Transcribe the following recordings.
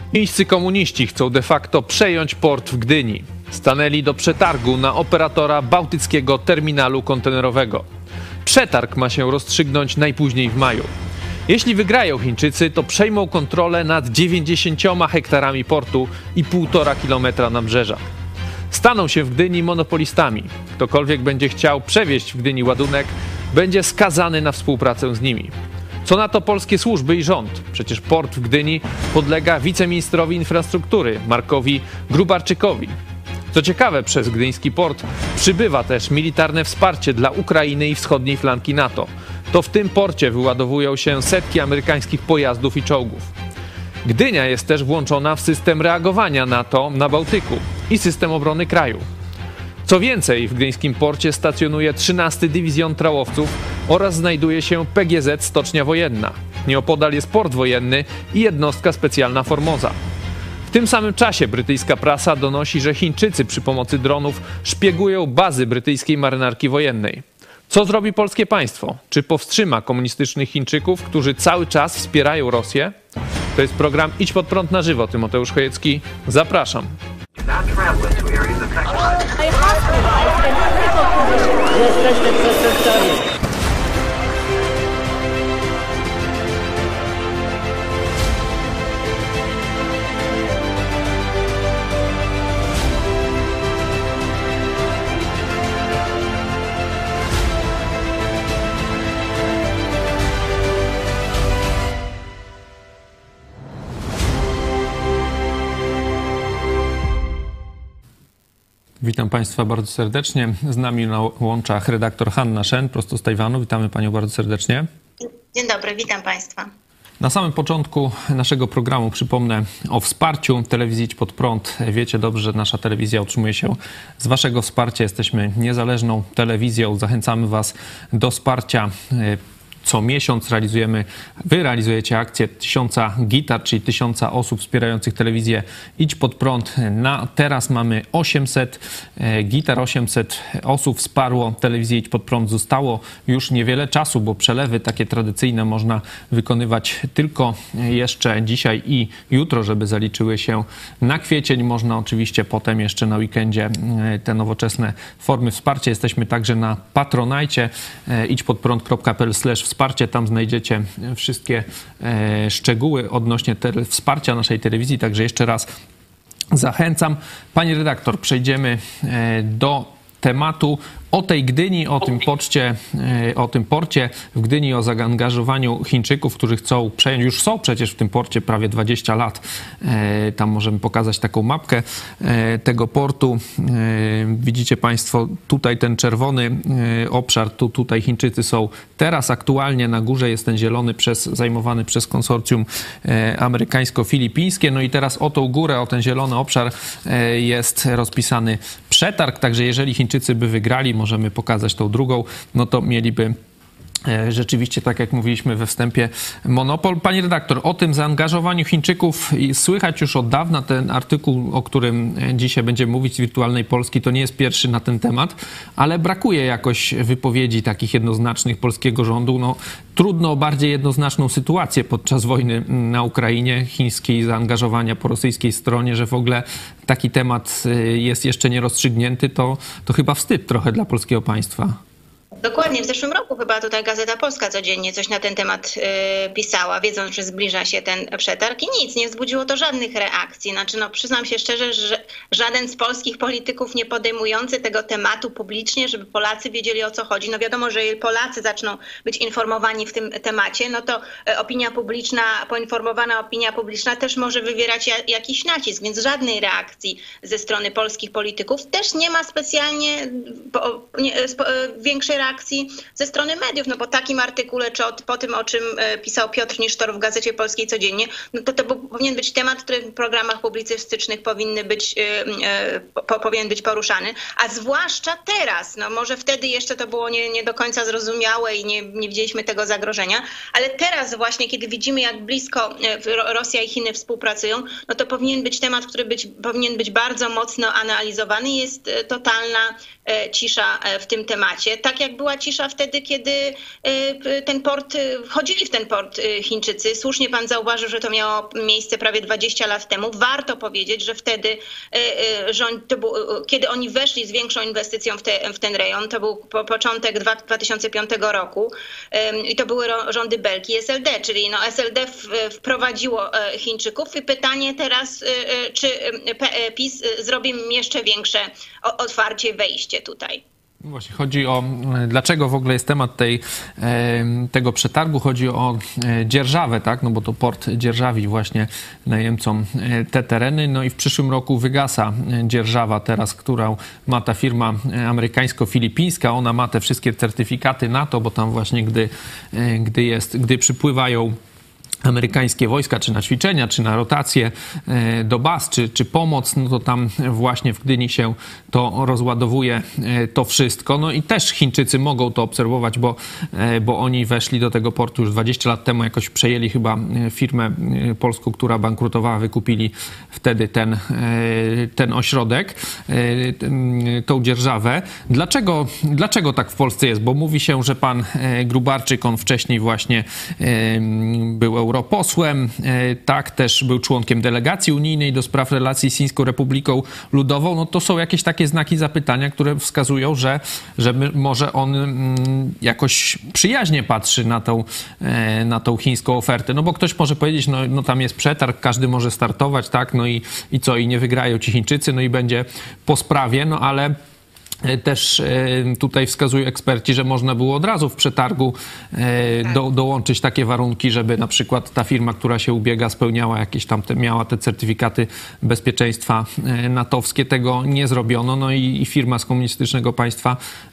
Chińscy komuniści chcą de facto przejąć port w Gdyni. Stanęli do przetargu na operatora bałtyckiego terminalu kontenerowego. Przetarg ma się rozstrzygnąć najpóźniej w maju. Jeśli wygrają Chińczycy, to przejmą kontrolę nad 90 hektarami portu i 1,5 kilometra nabrzeża. Staną się w Gdyni monopolistami. Ktokolwiek będzie chciał przewieźć w Gdyni ładunek, będzie skazany na współpracę z nimi. Co na to polskie służby i rząd? Przecież port w Gdyni podlega wiceministrowi infrastruktury Markowi Gróbarczykowi. Co ciekawe, przez gdyński port przybywa też militarne wsparcie dla Ukrainy i wschodniej flanki NATO. To w tym porcie wyładowują się setki amerykańskich pojazdów i czołgów. Gdynia jest też włączona w system reagowania NATO na Bałtyku i system obrony kraju. Co więcej, w gdyńskim porcie stacjonuje 13 Dywizjon Trałowców oraz znajduje się PGZ Stocznia Wojenna. Nieopodal jest port wojenny i jednostka specjalna Formosa. W tym samym czasie brytyjska prasa donosi, że Chińczycy przy pomocy dronów szpiegują bazy brytyjskiej marynarki wojennej. Co zrobi polskie państwo? Czy powstrzyma komunistycznych Chińczyków, którzy cały czas wspierają Rosję? To jest program Idź Pod Prąd na żywo. Tymoteusz Chojecki. Zapraszam. Jesteśmy przestępcami. Witam Państwa bardzo serdecznie. Z nami na łączach redaktor Hanna Shen, prosto z Tajwanu. Witamy Panią bardzo serdecznie. Dzień dobry, witam Państwa. Na samym początku naszego programu przypomnę o wsparciu telewizji Idź Pod Prąd. Wiecie dobrze, że nasza telewizja utrzymuje się z Waszego wsparcia. Jesteśmy niezależną telewizją. Zachęcamy Was do wsparcia. Co miesiąc wy realizujecie akcję 1000 gitar, czyli 1000 osób wspierających telewizję Idź Pod Prąd. Teraz mamy 800 gitar, 800 osób wsparło telewizję Idź Pod Prąd. Zostało już niewiele czasu, bo przelewy takie tradycyjne można wykonywać tylko jeszcze dzisiaj i jutro, żeby zaliczyły się na kwiecień. Można oczywiście potem jeszcze na weekendzie te nowoczesne formy wsparcia. Jesteśmy także na Patronite, idźpodprąd.pl/wsparcie. Tam znajdziecie wszystkie szczegóły odnośnie wsparcia naszej telewizji. Także jeszcze raz zachęcam. Pani redaktor, przejdziemy do tematu o tej Gdyni, o tym porcie w Gdyni, o zaangażowaniu Chińczyków, którzy chcą przejąć, już są przecież w tym porcie prawie 20 lat. Tam możemy pokazać taką mapkę tego portu. Widzicie Państwo tutaj ten czerwony obszar, tutaj Chińczycy są teraz aktualnie. Na górze jest ten zielony zajmowany przez konsorcjum amerykańsko-filipińskie. No i teraz o tą górę, o ten zielony obszar jest rozpisany przetarg, także jeżeli Chińczycy by wygrali, możemy pokazać tą drugą, no to mieliby rzeczywiście, tak jak mówiliśmy we wstępie, monopol. Pani redaktor, o tym zaangażowaniu Chińczyków słychać już od dawna. Ten artykuł, o którym dzisiaj będziemy mówić z Wirtualnej Polski, to nie jest pierwszy na ten temat, ale brakuje jakoś wypowiedzi takich jednoznacznych polskiego rządu. No, trudno o bardziej jednoznaczną sytuację podczas wojny na Ukrainie, chińskiej zaangażowania po rosyjskiej stronie, że w ogóle taki temat jest jeszcze nierozstrzygnięty, to chyba wstyd trochę dla polskiego państwa. Dokładnie, w zeszłym roku chyba tutaj Gazeta Polska codziennie coś na ten temat pisała, wiedząc, że zbliża się ten przetarg i nic, nie wzbudziło to żadnych reakcji. Znaczy, przyznam się szczerze, że żaden z polskich polityków nie podejmujący tego tematu publicznie, żeby Polacy wiedzieli, o co chodzi. No wiadomo, że jeżeli Polacy zaczną być informowani w tym temacie, no to opinia publiczna, poinformowana opinia publiczna też może wywierać jakiś nacisk, więc żadnej reakcji ze strony polskich polityków. Też nie ma specjalnie większej reakcji ze strony mediów, no po takim artykule, czy po tym, o czym pisał Piotr Nisztor w Gazecie Polskiej codziennie, no to powinien być temat, który w programach publicystycznych powinien być poruszany, a zwłaszcza teraz, no może wtedy jeszcze to było nie do końca zrozumiałe i nie widzieliśmy tego zagrożenia, ale teraz właśnie, kiedy widzimy, jak blisko Rosja i Chiny współpracują, no to powinien być temat, który powinien być bardzo mocno analizowany. Jest totalna cisza w tym temacie. Tak jak była cisza wtedy, kiedy wchodzili w ten port Chińczycy. Słusznie pan zauważył, że to miało miejsce prawie 20 lat temu. Warto powiedzieć, że wtedy kiedy oni weszli z większą inwestycją w ten rejon, to był początek 2005 roku i to były rządy Belgii i SLD, czyli SLD wprowadziło Chińczyków i pytanie teraz, czy PiS zrobi jeszcze większe otwarcie, wejście tutaj. Właśnie chodzi o, dlaczego w ogóle jest temat tego przetargu, chodzi o dzierżawę, tak? No bo to port dzierżawi właśnie najemcom te tereny, no i w przyszłym roku wygasa dzierżawa teraz, którą ma ta firma amerykańsko-filipińska, ona ma te wszystkie certyfikaty NATO, bo tam właśnie gdy przypływają amerykańskie wojska, czy na ćwiczenia, czy na rotacje do baz, czy pomoc, no to tam właśnie w Gdyni się to rozładowuje to wszystko. No i też Chińczycy mogą to obserwować, bo oni weszli do tego portu już 20 lat temu, jakoś przejęli chyba firmę polską, która bankrutowała, wykupili wtedy ten ośrodek, tą dzierżawę. Dlaczego tak w Polsce jest? Bo mówi się, że pan Grubarczyk, on wcześniej właśnie był europosłem, tak, też był członkiem delegacji unijnej do spraw relacji z Chińską Republiką Ludową. No to są jakieś takie znaki zapytania, które wskazują, że może on jakoś przyjaźnie patrzy na tą chińską ofertę. No bo ktoś może powiedzieć, no tam jest przetarg, każdy może startować, tak, no i co, i nie wygrają ci Chińczycy, no i będzie po sprawie, no ale też tutaj wskazują eksperci, że można było od razu w przetargu dołączyć takie warunki, żeby na przykład ta firma, która się ubiega, spełniała jakieś tam, miała te certyfikaty bezpieczeństwa natowskie. Tego nie zrobiono, no i firma z komunistycznego państwa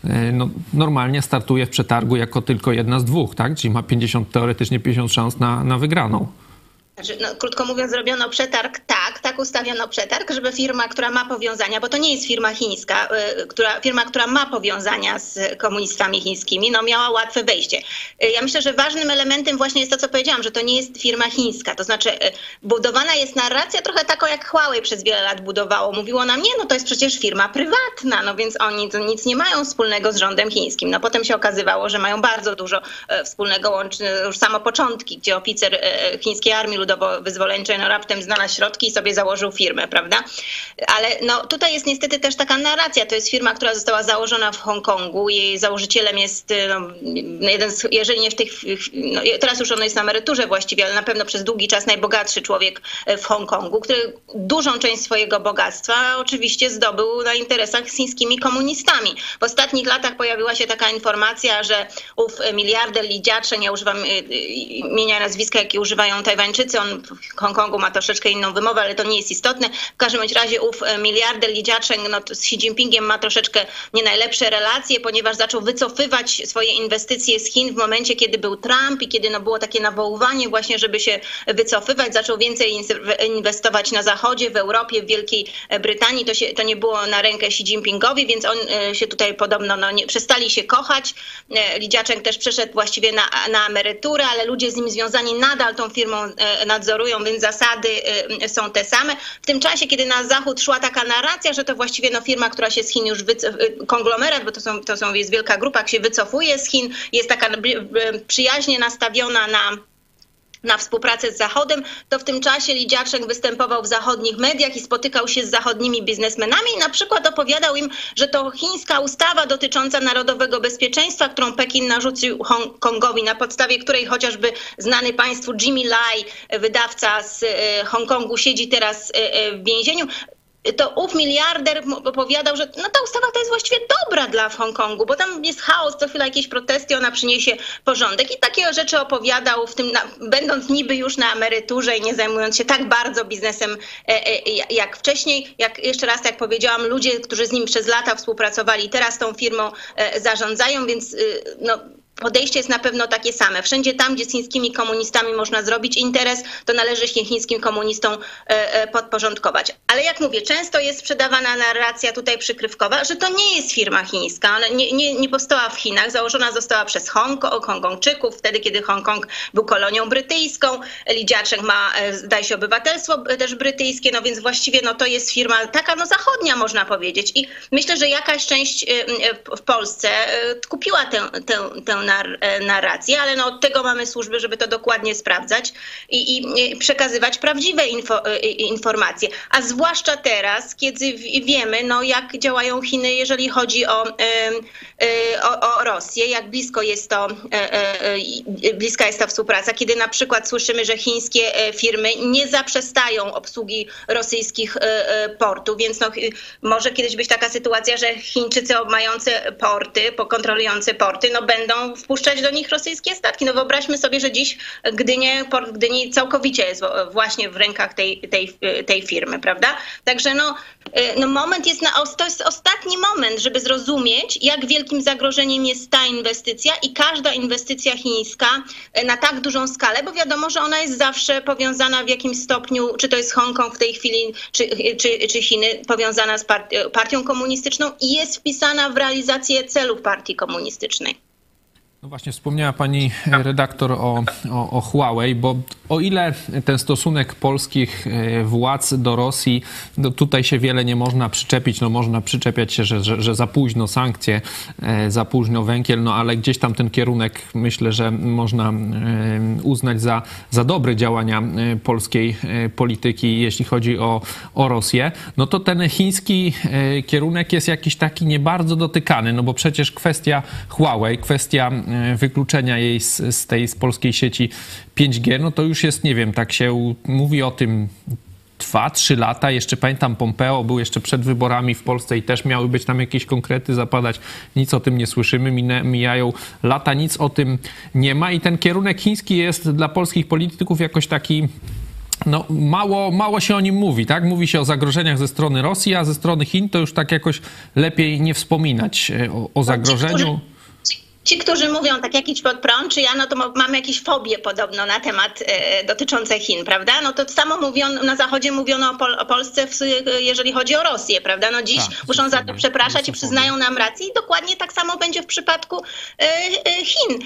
normalnie startuje w przetargu jako tylko jedna z dwóch, tak? Czyli ma teoretycznie 50 szans na wygraną. Znaczy, krótko mówiąc, zrobiono przetarg, tak ustawiono przetarg, żeby firma, która ma powiązania, bo to nie jest firma chińska, firma, która ma powiązania z komunistami chińskimi, miała łatwe wejście. Ja myślę, że ważnym elementem właśnie jest to, co powiedziałam, że to nie jest firma chińska. To znaczy budowana jest narracja trochę taką, jak Huawei przez wiele lat budowało. Mówiło nam, to jest przecież firma prywatna, więc oni to nic nie mają wspólnego z rządem chińskim. Potem się okazywało, że mają bardzo dużo wspólnego, łącznie już samo początki, gdzie oficer chińskiej armii ludowo-wyzwoleńczej raptem znalazł środki i sobie założył firmę, prawda? Ale tutaj jest niestety też taka narracja. To jest firma, która została założona w Hongkongu. Jej założycielem jest jeden z, jeżeli nie w tych, teraz już on jest na emeryturze właściwie, ale na pewno przez długi czas najbogatszy człowiek w Hongkongu, który dużą część swojego bogactwa oczywiście zdobył na interesach z chińskimi komunistami. W ostatnich latach pojawiła się taka informacja, że ów miliarder Li Jiaqing, ja używam imienia i nazwiska, jakie używają Tajwańczycy, on w Hongkongu ma troszeczkę inną wymowę, ale to nie jest istotne. W każdym razie ów miliarder Li Jiaqing z Xi Jinpingiem ma troszeczkę nie najlepsze relacje, ponieważ zaczął wycofywać swoje inwestycje z Chin w momencie, kiedy był Trump i kiedy było takie nawoływanie właśnie, żeby się wycofywać. Zaczął więcej inwestować na Zachodzie, w Europie, w Wielkiej Brytanii. To nie było na rękę Xi Jinpingowi, więc on się tutaj podobno przestali się kochać. Li Jiaqing też przeszedł właściwie na emeryturę, ale ludzie z nim związani nadal tą firmą nadzorują, więc zasady są te same. W tym czasie, kiedy na zachód szła taka narracja, że to właściwie firma, która się z Chin już konglomerat, bo jest wielka grupa, się wycofuje z Chin, jest taka przyjaźnie nastawiona na współpracę z Zachodem, to w tym czasie Li Jiaqing występował w zachodnich mediach i spotykał się z zachodnimi biznesmenami i na przykład opowiadał im, że to chińska ustawa dotycząca narodowego bezpieczeństwa, którą Pekin narzucił Hongkongowi, na podstawie której chociażby znany państwu Jimmy Lai, wydawca z Hongkongu, siedzi teraz w więzieniu. To ów miliarder opowiadał, że ta ustawa to jest właściwie dobra dla Hongkongu, bo tam jest chaos, co chwila jakieś protesty, ona przyniesie porządek. I takie rzeczy opowiadał, będąc niby już na emeryturze i nie zajmując się tak bardzo biznesem jak wcześniej. Jak powiedziałam, ludzie, którzy z nim przez lata współpracowali, teraz tą firmą zarządzają, więc podejście jest na pewno takie same. Wszędzie tam, gdzie z chińskimi komunistami można zrobić interes, to należy się chińskim komunistom podporządkować. Ale jak mówię, często jest sprzedawana narracja tutaj przykrywkowa, że to nie jest firma chińska. Ona nie powstała w Chinach, założona została przez Hongkongczyków, wtedy kiedy Hongkong był kolonią brytyjską. Li Jiaqing ma, zdaje się, obywatelstwo też brytyjskie, no więc właściwie no, to jest firma taka no, zachodnia, można powiedzieć. I myślę, że jakaś część w Polsce kupiła tę narrację, ale no, od tego mamy służby, żeby to dokładnie sprawdzać i przekazywać prawdziwe informacje. A zwłaszcza teraz, kiedy wiemy, no, jak działają Chiny, jeżeli chodzi o Rosję, jak bliska jest ta współpraca, kiedy na przykład słyszymy, że chińskie firmy nie zaprzestają obsługi rosyjskich portów, więc no, może kiedyś być taka sytuacja, że Chińczycy mający porty, kontrolujący porty, no będą wpuszczać do nich rosyjskie statki. No wyobraźmy sobie, że dziś port w Gdyni całkowicie jest właśnie w rękach tej firmy, prawda? Także no moment jest, to jest ostatni moment, żeby zrozumieć, jak wielkim zagrożeniem jest ta inwestycja i każda inwestycja chińska na tak dużą skalę, bo wiadomo, że ona jest zawsze powiązana w jakimś stopniu, czy to jest Hongkong w tej chwili, czy Chiny, powiązana z partią komunistyczną i jest wpisana w realizację celów partii komunistycznej. No właśnie, wspomniała pani redaktor o Huawei, bo o ile ten stosunek polskich władz do Rosji, no tutaj się wiele nie można przyczepić, no można przyczepiać się, że za późno sankcje, za późno węgiel, no ale gdzieś tam ten kierunek myślę, że można uznać za dobre działania polskiej polityki, jeśli chodzi o Rosję, no to ten chiński kierunek jest jakiś taki nie bardzo dotykany, no bo przecież kwestia Huawei, kwestia wykluczenia jej z polskiej sieci 5G, no to już jest, nie wiem, tak się mówi o tym 2-3 lata. Jeszcze pamiętam, Pompeo był jeszcze przed wyborami w Polsce i też miały być tam jakieś konkrety zapadać. Nic o tym nie słyszymy, mijają lata, nic o tym nie ma i ten kierunek chiński jest dla polskich polityków jakoś taki... No, mało się o nim mówi, tak? Mówi się o zagrożeniach ze strony Rosji, a ze strony Chin to już tak jakoś lepiej nie wspominać o zagrożeniu. Ci, którzy mówią tak jakiś prąd, czy ja, no to mamy jakieś fobie podobno na temat dotyczące Chin, prawda? No to samo mówiono, na Zachodzie mówiono o Polsce, jeżeli chodzi o Rosję, prawda? No dziś muszą za to przepraszać i przyznają nam rację i dokładnie tak samo będzie w przypadku Chin.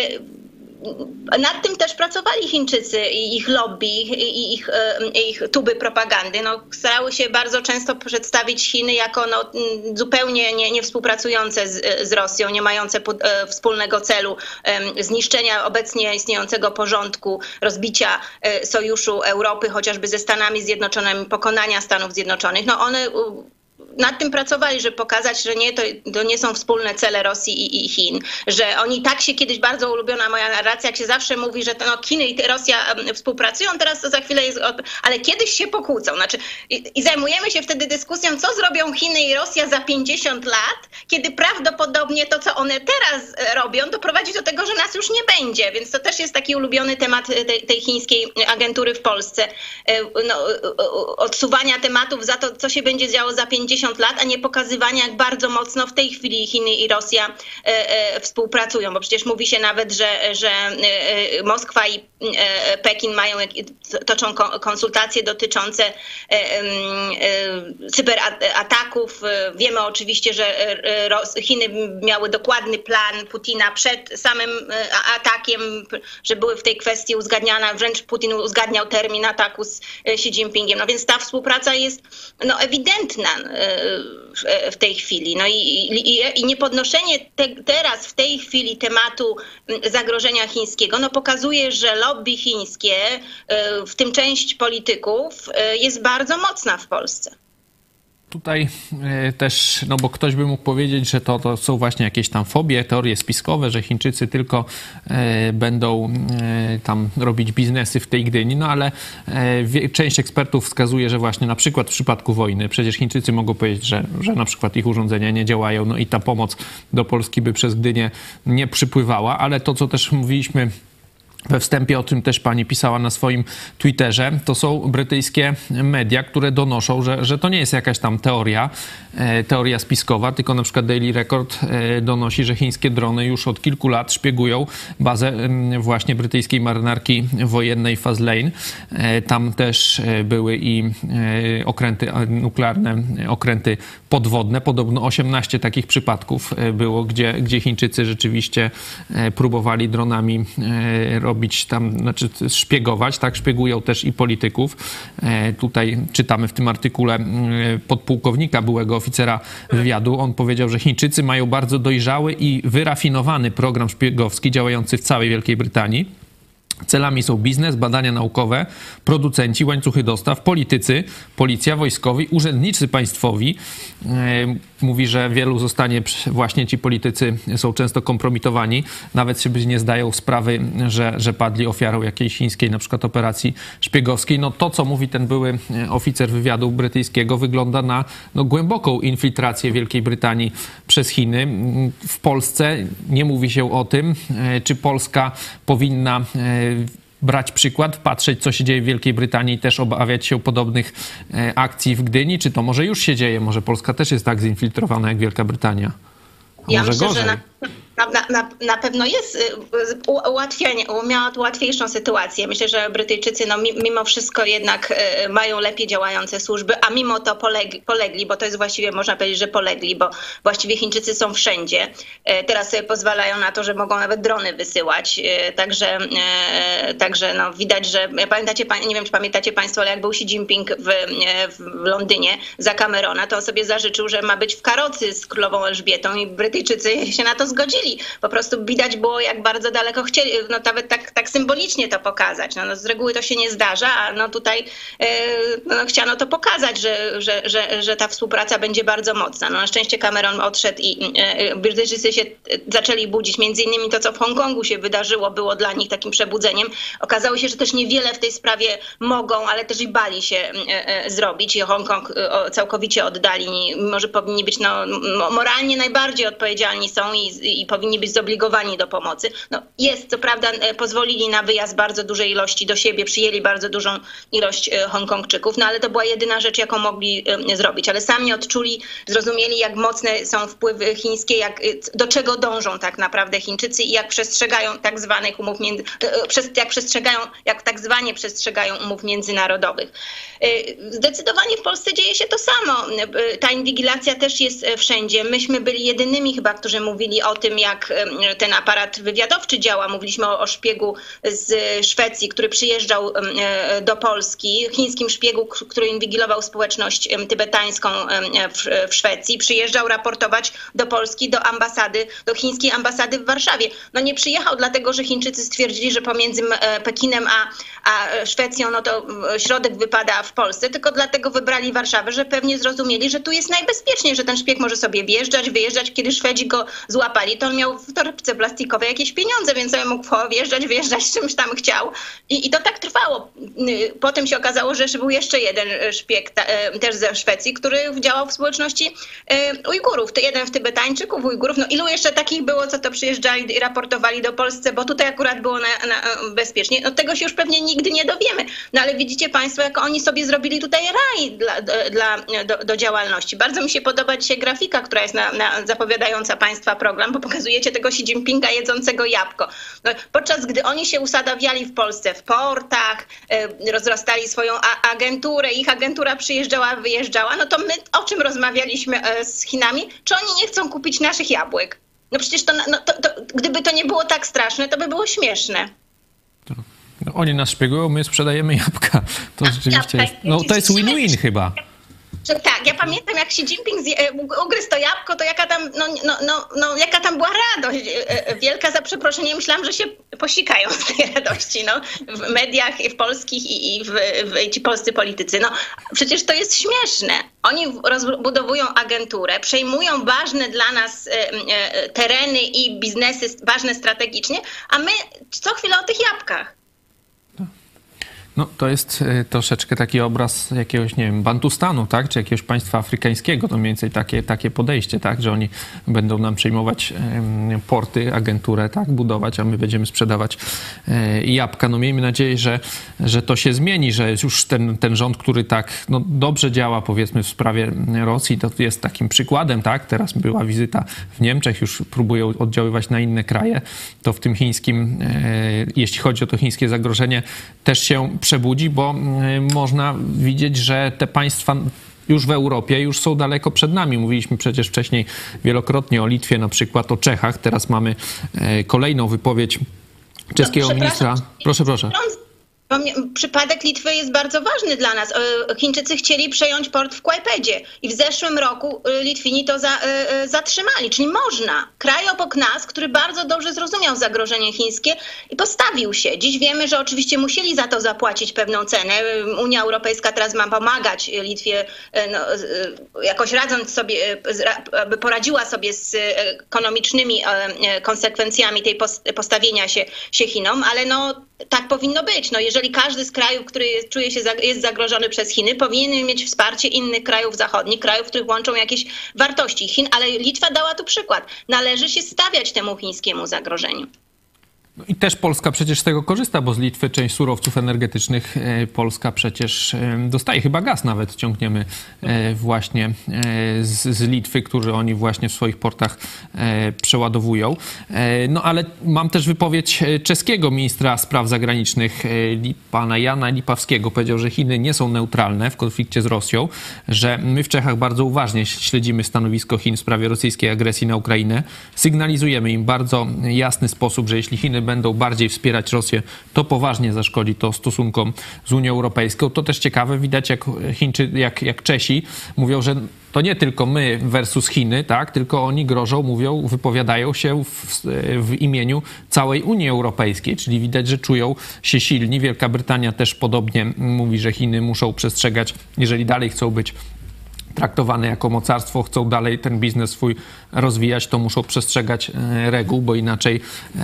Nad tym też pracowali Chińczycy i ich lobby, i ich tuby propagandy. No, starały się bardzo często przedstawić Chiny jako no, zupełnie nie współpracujące z Rosją, nie mające wspólnego celu zniszczenia obecnie istniejącego porządku, rozbicia sojuszu Europy, chociażby ze Stanami Zjednoczonymi, pokonania Stanów Zjednoczonych. No one nad tym pracowali, żeby pokazać, że to nie są wspólne cele Rosji i Chin, że oni tak się kiedyś, bardzo ulubiona moja narracja, jak się zawsze mówi, że to no, Chiny i Rosja współpracują, teraz to za chwilę jest, ale kiedyś się pokłócą. Znaczy, i zajmujemy się wtedy dyskusją, co zrobią Chiny i Rosja za 50 lat, kiedy prawdopodobnie to, co one teraz robią, doprowadzi do tego, że nas już nie będzie. Więc to też jest taki ulubiony temat tej chińskiej agentury w Polsce. No, odsuwania tematów za to, co się będzie działo za 50 lat, a nie pokazywania, jak bardzo mocno w tej chwili Chiny i Rosja współpracują, bo przecież mówi się nawet, że Moskwa i Pekin toczą konsultacje dotyczące cyberataków. Wiemy oczywiście, że Chiny miały dokładny plan Putina przed samym atakiem, że były w tej kwestii uzgadniane, wręcz Putin uzgadniał termin ataku z Xi Jinpingiem. No więc ta współpraca jest no, ewidentna w tej chwili. No i niepodnoszenie teraz, w tej chwili tematu zagrożenia chińskiego, no pokazuje, że lobby chińskie, w tym część polityków, jest bardzo mocna w Polsce. Tutaj też, no bo ktoś by mógł powiedzieć, że to są właśnie jakieś tam fobie, teorie spiskowe, że Chińczycy tylko będą tam robić biznesy w tej Gdyni, no ale część ekspertów wskazuje, że właśnie na przykład w przypadku wojny, przecież Chińczycy mogą powiedzieć, że na przykład ich urządzenia nie działają, no i ta pomoc do Polski by przez Gdynię nie przypływała, ale to, co też mówiliśmy we wstępie o tym też pani pisała na swoim Twitterze, to są brytyjskie media, które donoszą, że to nie jest jakaś tam teoria spiskowa, tylko na przykład Daily Record donosi, że chińskie drony już od kilku lat szpiegują bazę właśnie brytyjskiej marynarki wojennej Faslane. Tam też były i okręty nuklearne, okręty podwodne. Podobno 18 takich przypadków było, gdzie Chińczycy rzeczywiście próbowali dronami robić tam, znaczy szpiegować, tak? Szpiegują też i polityków. Tutaj czytamy w tym artykule podpułkownika, byłego oficera wywiadu. On powiedział, że Chińczycy mają bardzo dojrzały i wyrafinowany program szpiegowski działający w całej Wielkiej Brytanii. Celami są biznes, badania naukowe, producenci, łańcuchy dostaw, politycy, policja, wojskowi, urzędnicy państwowi. Mówi, że wielu zostanie, właśnie ci politycy są często kompromitowani, nawet sobie nie zdają sprawy, że padli ofiarą jakiejś chińskiej na przykład operacji szpiegowskiej. No to, co mówi ten były oficer wywiadu brytyjskiego, wygląda na głęboką infiltrację Wielkiej Brytanii przez Chiny. W Polsce nie mówi się o tym, czy Polska powinna brać przykład, patrzeć, co się dzieje w Wielkiej Brytanii i też obawiać się podobnych akcji w Gdyni? Czy to może już się dzieje? Może Polska też jest tak zinfiltrowana jak Wielka Brytania? A ja może myślę, gorzej? że na pewno jest ułatwienie, miała łatwiejszą sytuację. Myślę, że Brytyjczycy mimo wszystko jednak mają lepiej działające służby, a mimo to polegli, bo to jest właściwie, można powiedzieć, że polegli, bo właściwie Chińczycy są wszędzie. Teraz sobie pozwalają na to, że mogą nawet drony wysyłać. Także no, widać, że pamiętacie, nie wiem, czy pamiętacie państwo, ale jak był Xi Jinping w Londynie za Camerona, to on sobie zażyczył, że ma być w karocy z królową Elżbietą i Brytyjczycy się na to zgodzili. Po prostu widać było, jak bardzo daleko chcieli, no nawet tak symbolicznie to pokazać. No, z reguły to się nie zdarza, a no tutaj chciano to pokazać, że ta współpraca będzie bardzo mocna. No, na szczęście Cameron odszedł i Brytyjczycy się zaczęli budzić. Między innymi to, co w Hongkongu się wydarzyło, było dla nich takim przebudzeniem. Okazało się, że też niewiele w tej sprawie mogą, ale też i bali się zrobić. I Hongkong całkowicie oddali, mimo że powinni być moralnie najbardziej odpowiedzialni są i powinni być zobligowani do pomocy. No jest, co prawda pozwolili na wyjazd bardzo dużej ilości do siebie, przyjęli bardzo dużą ilość Hongkongczyków, no ale to była jedyna rzecz, jaką mogli zrobić. Ale sami odczuli, zrozumieli, jak mocne są wpływy chińskie, do czego dążą tak naprawdę Chińczycy i jak przestrzegają tak zwanych umów jak tak zwanie przestrzegają umów międzynarodowych. Zdecydowanie w Polsce dzieje się to samo. Ta inwigilacja też jest wszędzie. Myśmy byli jedynymi chyba, którzy mówili o tym, jak ten aparat wywiadowczy działa. Mówiliśmy o szpiegu z Szwecji, który przyjeżdżał do Polski, chińskim szpiegu, który inwigilował społeczność tybetańską w Szwecji. Przyjeżdżał raportować do Polski, do chińskiej ambasady w Warszawie. No nie przyjechał dlatego, że Chińczycy stwierdzili, że pomiędzy Pekinem a Szwecją no to środek wypada w Polsce, tylko dlatego wybrali Warszawę, że pewnie zrozumieli, że tu jest najbezpieczniej, że ten szpieg może sobie wjeżdżać, wyjeżdżać. Kiedy Szwedzi go złapali, to on miał w torebce plastikowej jakieś pieniądze, więc sobie mógł wjeżdżać czymś tam chciał. I to tak trwało. Potem się okazało, że był jeszcze jeden szpieg też ze Szwecji, który działał w społeczności Ujgurów. Jeden w Tybetańczyków, Ujgurów. No ilu jeszcze takich było, co to przyjeżdżali i raportowali do Polsce, bo tutaj akurat było bezpiecznie. No tego się już pewnie nigdy nie dowiemy. No ale widzicie państwo, jak oni sobie zrobili tutaj raj do działalności. Bardzo mi się podoba dzisiaj grafika, która jest zapowiadająca państwa program, bo pokazujecie tego Xi Jinpinga jedzącego jabłko. No, podczas gdy oni się usadawiali w Polsce w portach, rozrastali swoją agenturę, ich agentura przyjeżdżała, wyjeżdżała, no to my o czym rozmawialiśmy z Chinami? Czy oni nie chcą kupić naszych jabłek? No przecież gdyby to nie było tak straszne, to by było śmieszne. No, oni nas szpiegują, my sprzedajemy jabłka. To rzeczywiście jest, to jest win-win chyba. Że tak, ja pamiętam, jak Xi Jinping ugryzł to jabłko, to jaka tam była radość wielka, za przeproszeniem. Myślałam, że się posikają z tej radości, w mediach w polskich i ci polscy politycy. No, przecież to jest śmieszne. Oni rozbudowują agenturę, przejmują ważne dla nas tereny i biznesy ważne strategicznie, a my co chwilę o tych jabłkach. No, to jest troszeczkę taki obraz jakiegoś, nie wiem, Bantustanu, tak? Czy jakiegoś państwa afrykańskiego. To mniej więcej takie podejście, tak? Że oni będą nam przejmować porty, agenturę, tak? Budować, a my będziemy sprzedawać jabłka. No miejmy nadzieję, że to się zmieni, że już ten rząd, który tak dobrze działa, powiedzmy, w sprawie Rosji, to jest takim przykładem, tak? Teraz była wizyta w Niemczech, już próbują oddziaływać na inne kraje. To w tym chińskim, jeśli chodzi o to chińskie zagrożenie, też się przebudzi, bo można widzieć, że te państwa już w Europie już są daleko przed nami. Mówiliśmy przecież wcześniej wielokrotnie o Litwie, na przykład o Czechach. Teraz mamy kolejną wypowiedź czeskiego ministra. Proszę. Przypadek Litwy jest bardzo ważny dla nas. Chińczycy chcieli przejąć port w Kłajpedzie i w zeszłym roku Litwini to zatrzymali. Czyli można. Kraj obok nas, który bardzo dobrze zrozumiał zagrożenie chińskie i postawił się. Dziś wiemy, że oczywiście musieli za to zapłacić pewną cenę. Unia Europejska teraz ma pomagać Litwie, jakoś radząc sobie, aby poradziła sobie z ekonomicznymi konsekwencjami tej postawienia się Chinom, ale tak powinno być. Jeżeli każdy z krajów, który jest zagrożony przez Chiny, powinien mieć wsparcie innych krajów zachodnich, krajów, których łączą jakieś wartości Chin, ale Litwa dała tu przykład. Należy się stawiać temu chińskiemu zagrożeniu. No i też Polska przecież z tego korzysta, bo z Litwy część surowców energetycznych Polska przecież dostaje. Chyba gaz nawet ciągniemy właśnie z Litwy, który oni właśnie w swoich portach przeładowują. No ale mam też wypowiedź czeskiego ministra spraw zagranicznych, pana Jana Lipavskiego. Powiedział, że Chiny nie są neutralne w konflikcie z Rosją, że my w Czechach bardzo uważnie śledzimy stanowisko Chin w sprawie rosyjskiej agresji na Ukrainę. Sygnalizujemy im w bardzo jasny sposób, że jeśli Chiny będą bardziej wspierać Rosję, to poważnie zaszkodzi to stosunkom z Unią Europejską. To też ciekawe, widać jak Czesi mówią, że to nie tylko my versus Chiny, tak, tylko oni grożą, mówią, wypowiadają się w imieniu całej Unii Europejskiej, czyli widać, że czują się silni. Wielka Brytania też podobnie mówi, że Chiny muszą przestrzegać, jeżeli dalej chcą być traktowane jako mocarstwo, chcą dalej ten biznes swój rozwijać, to muszą przestrzegać reguł, bo inaczej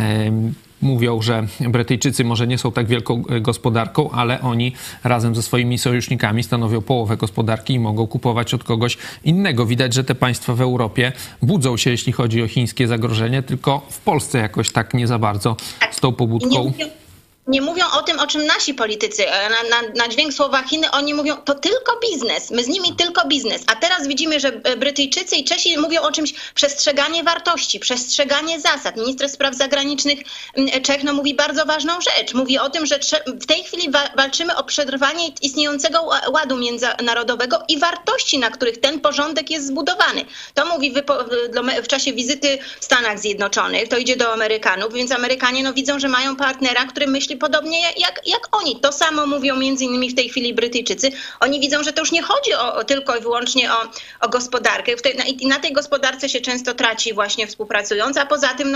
mówią, że Brytyjczycy może nie są tak wielką gospodarką, ale oni razem ze swoimi sojusznikami stanowią połowę gospodarki i mogą kupować od kogoś innego. Widać, że te państwa w Europie budzą się, jeśli chodzi o chińskie zagrożenie, tylko w Polsce jakoś tak nie za bardzo z tą pobudką. Nie mówią o tym, o czym nasi politycy. Na dźwięk słowa Chiny oni mówią, to tylko biznes. My z nimi tylko biznes. A teraz widzimy, że Brytyjczycy i Czesi mówią o czymś przestrzeganie wartości, przestrzeganie zasad. Minister spraw zagranicznych Czech mówi bardzo ważną rzecz. Mówi o tym, że w tej chwili walczymy o przetrwanie istniejącego ładu międzynarodowego i wartości, na których ten porządek jest zbudowany. To mówi w czasie wizyty w Stanach Zjednoczonych. To idzie do Amerykanów, więc Amerykanie widzą, że mają partnera, który myśli podobnie jak oni. To samo mówią między innymi w tej chwili Brytyjczycy. Oni widzą, że to już nie chodzi tylko i wyłącznie o gospodarkę. I na tej gospodarce się często traci właśnie współpracując, a poza tym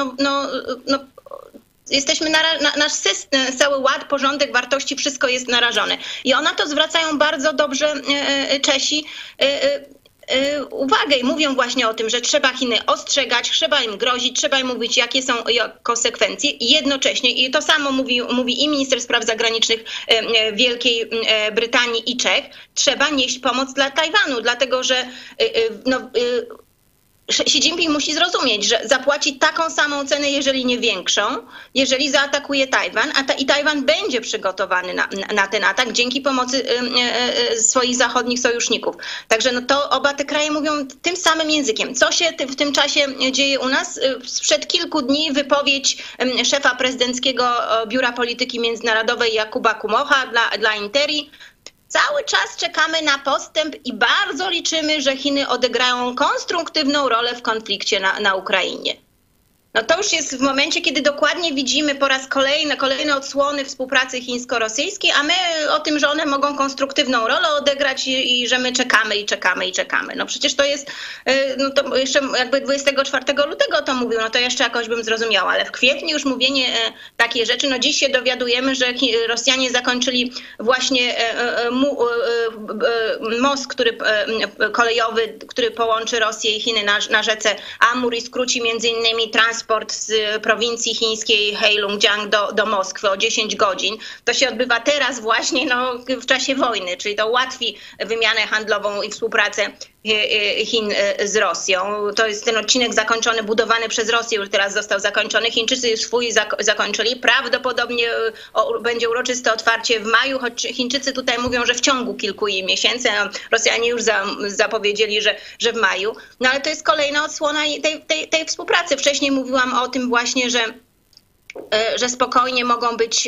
jesteśmy nasz system, cały ład, porządek, wartości, wszystko jest narażone. I na to zwracają bardzo dobrze Czesi uwagę i mówią właśnie o tym, że trzeba Chiny ostrzegać, trzeba im grozić, trzeba im mówić, jakie są konsekwencje i jednocześnie, i to samo mówi i minister spraw zagranicznych Wielkiej Brytanii i Czech, trzeba nieść pomoc dla Tajwanu, dlatego że Xi Jinping musi zrozumieć, że zapłaci taką samą cenę, jeżeli nie większą, jeżeli zaatakuje Tajwan, i Tajwan będzie przygotowany na ten atak dzięki pomocy swoich zachodnich sojuszników. Także to oba te kraje mówią tym samym językiem. Co się w tym czasie dzieje u nas? Sprzed kilku dni wypowiedź szefa prezydenckiego Biura Polityki Międzynarodowej Jakuba Kumocha dla Interi. Cały czas czekamy na postęp i bardzo liczymy, że Chiny odegrają konstruktywną rolę w konflikcie na Ukrainie. To już jest w momencie, kiedy dokładnie widzimy po raz kolejne odsłony współpracy chińsko-rosyjskiej, a my o tym, że one mogą konstruktywną rolę odegrać i że my czekamy i czekamy i czekamy. Przecież to jest, to jeszcze jakby 24 lutego to mówił, to jeszcze jakoś bym zrozumiała, ale w kwietniu już mówienie takie rzeczy, dziś się dowiadujemy, że Rosjanie zakończyli właśnie most kolejowy, który połączy Rosję i Chiny na rzece Amur i skróci między innymi transport transport z prowincji chińskiej Heilongjiang do Moskwy o 10 godzin. To się odbywa teraz właśnie w czasie wojny, czyli to ułatwi wymianę handlową i współpracę Chin z Rosją. To jest ten odcinek zakończony, budowany przez Rosję, już teraz został zakończony. Chińczycy już swój zakończyli. Prawdopodobnie będzie uroczyste otwarcie w maju, choć Chińczycy tutaj mówią, że w ciągu kilku miesięcy. Rosjanie już zapowiedzieli, że w maju. No ale to jest kolejna odsłona tej współpracy. Wcześniej mówiłam o tym właśnie, że spokojnie mogą być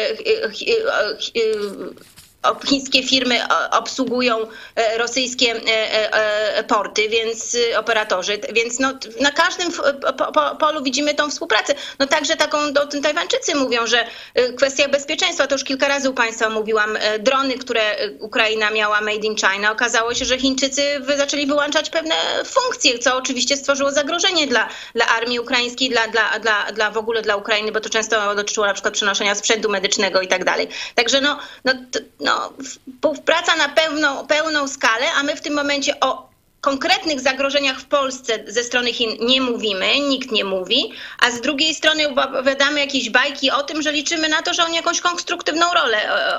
chińskie firmy obsługują rosyjskie porty, więc operatorzy, więc na każdym polu widzimy tą współpracę. Także o tym Tajwańczycy mówią, że kwestia bezpieczeństwa, to już kilka razy u Państwa mówiłam, drony, które Ukraina miała made in China, okazało się, że Chińczycy zaczęli wyłączać pewne funkcje, co oczywiście stworzyło zagrożenie dla armii ukraińskiej, w ogóle dla Ukrainy, bo to często dotyczyło na przykład przenoszenia sprzętu medycznego i tak dalej. Także współpraca na pełną skalę, a my w tym momencie o konkretnych zagrożeniach w Polsce ze strony Chin nie mówimy, nikt nie mówi, a z drugiej strony opowiadamy jakieś bajki o tym, że liczymy na to, że oni jakąś konstruktywną rolę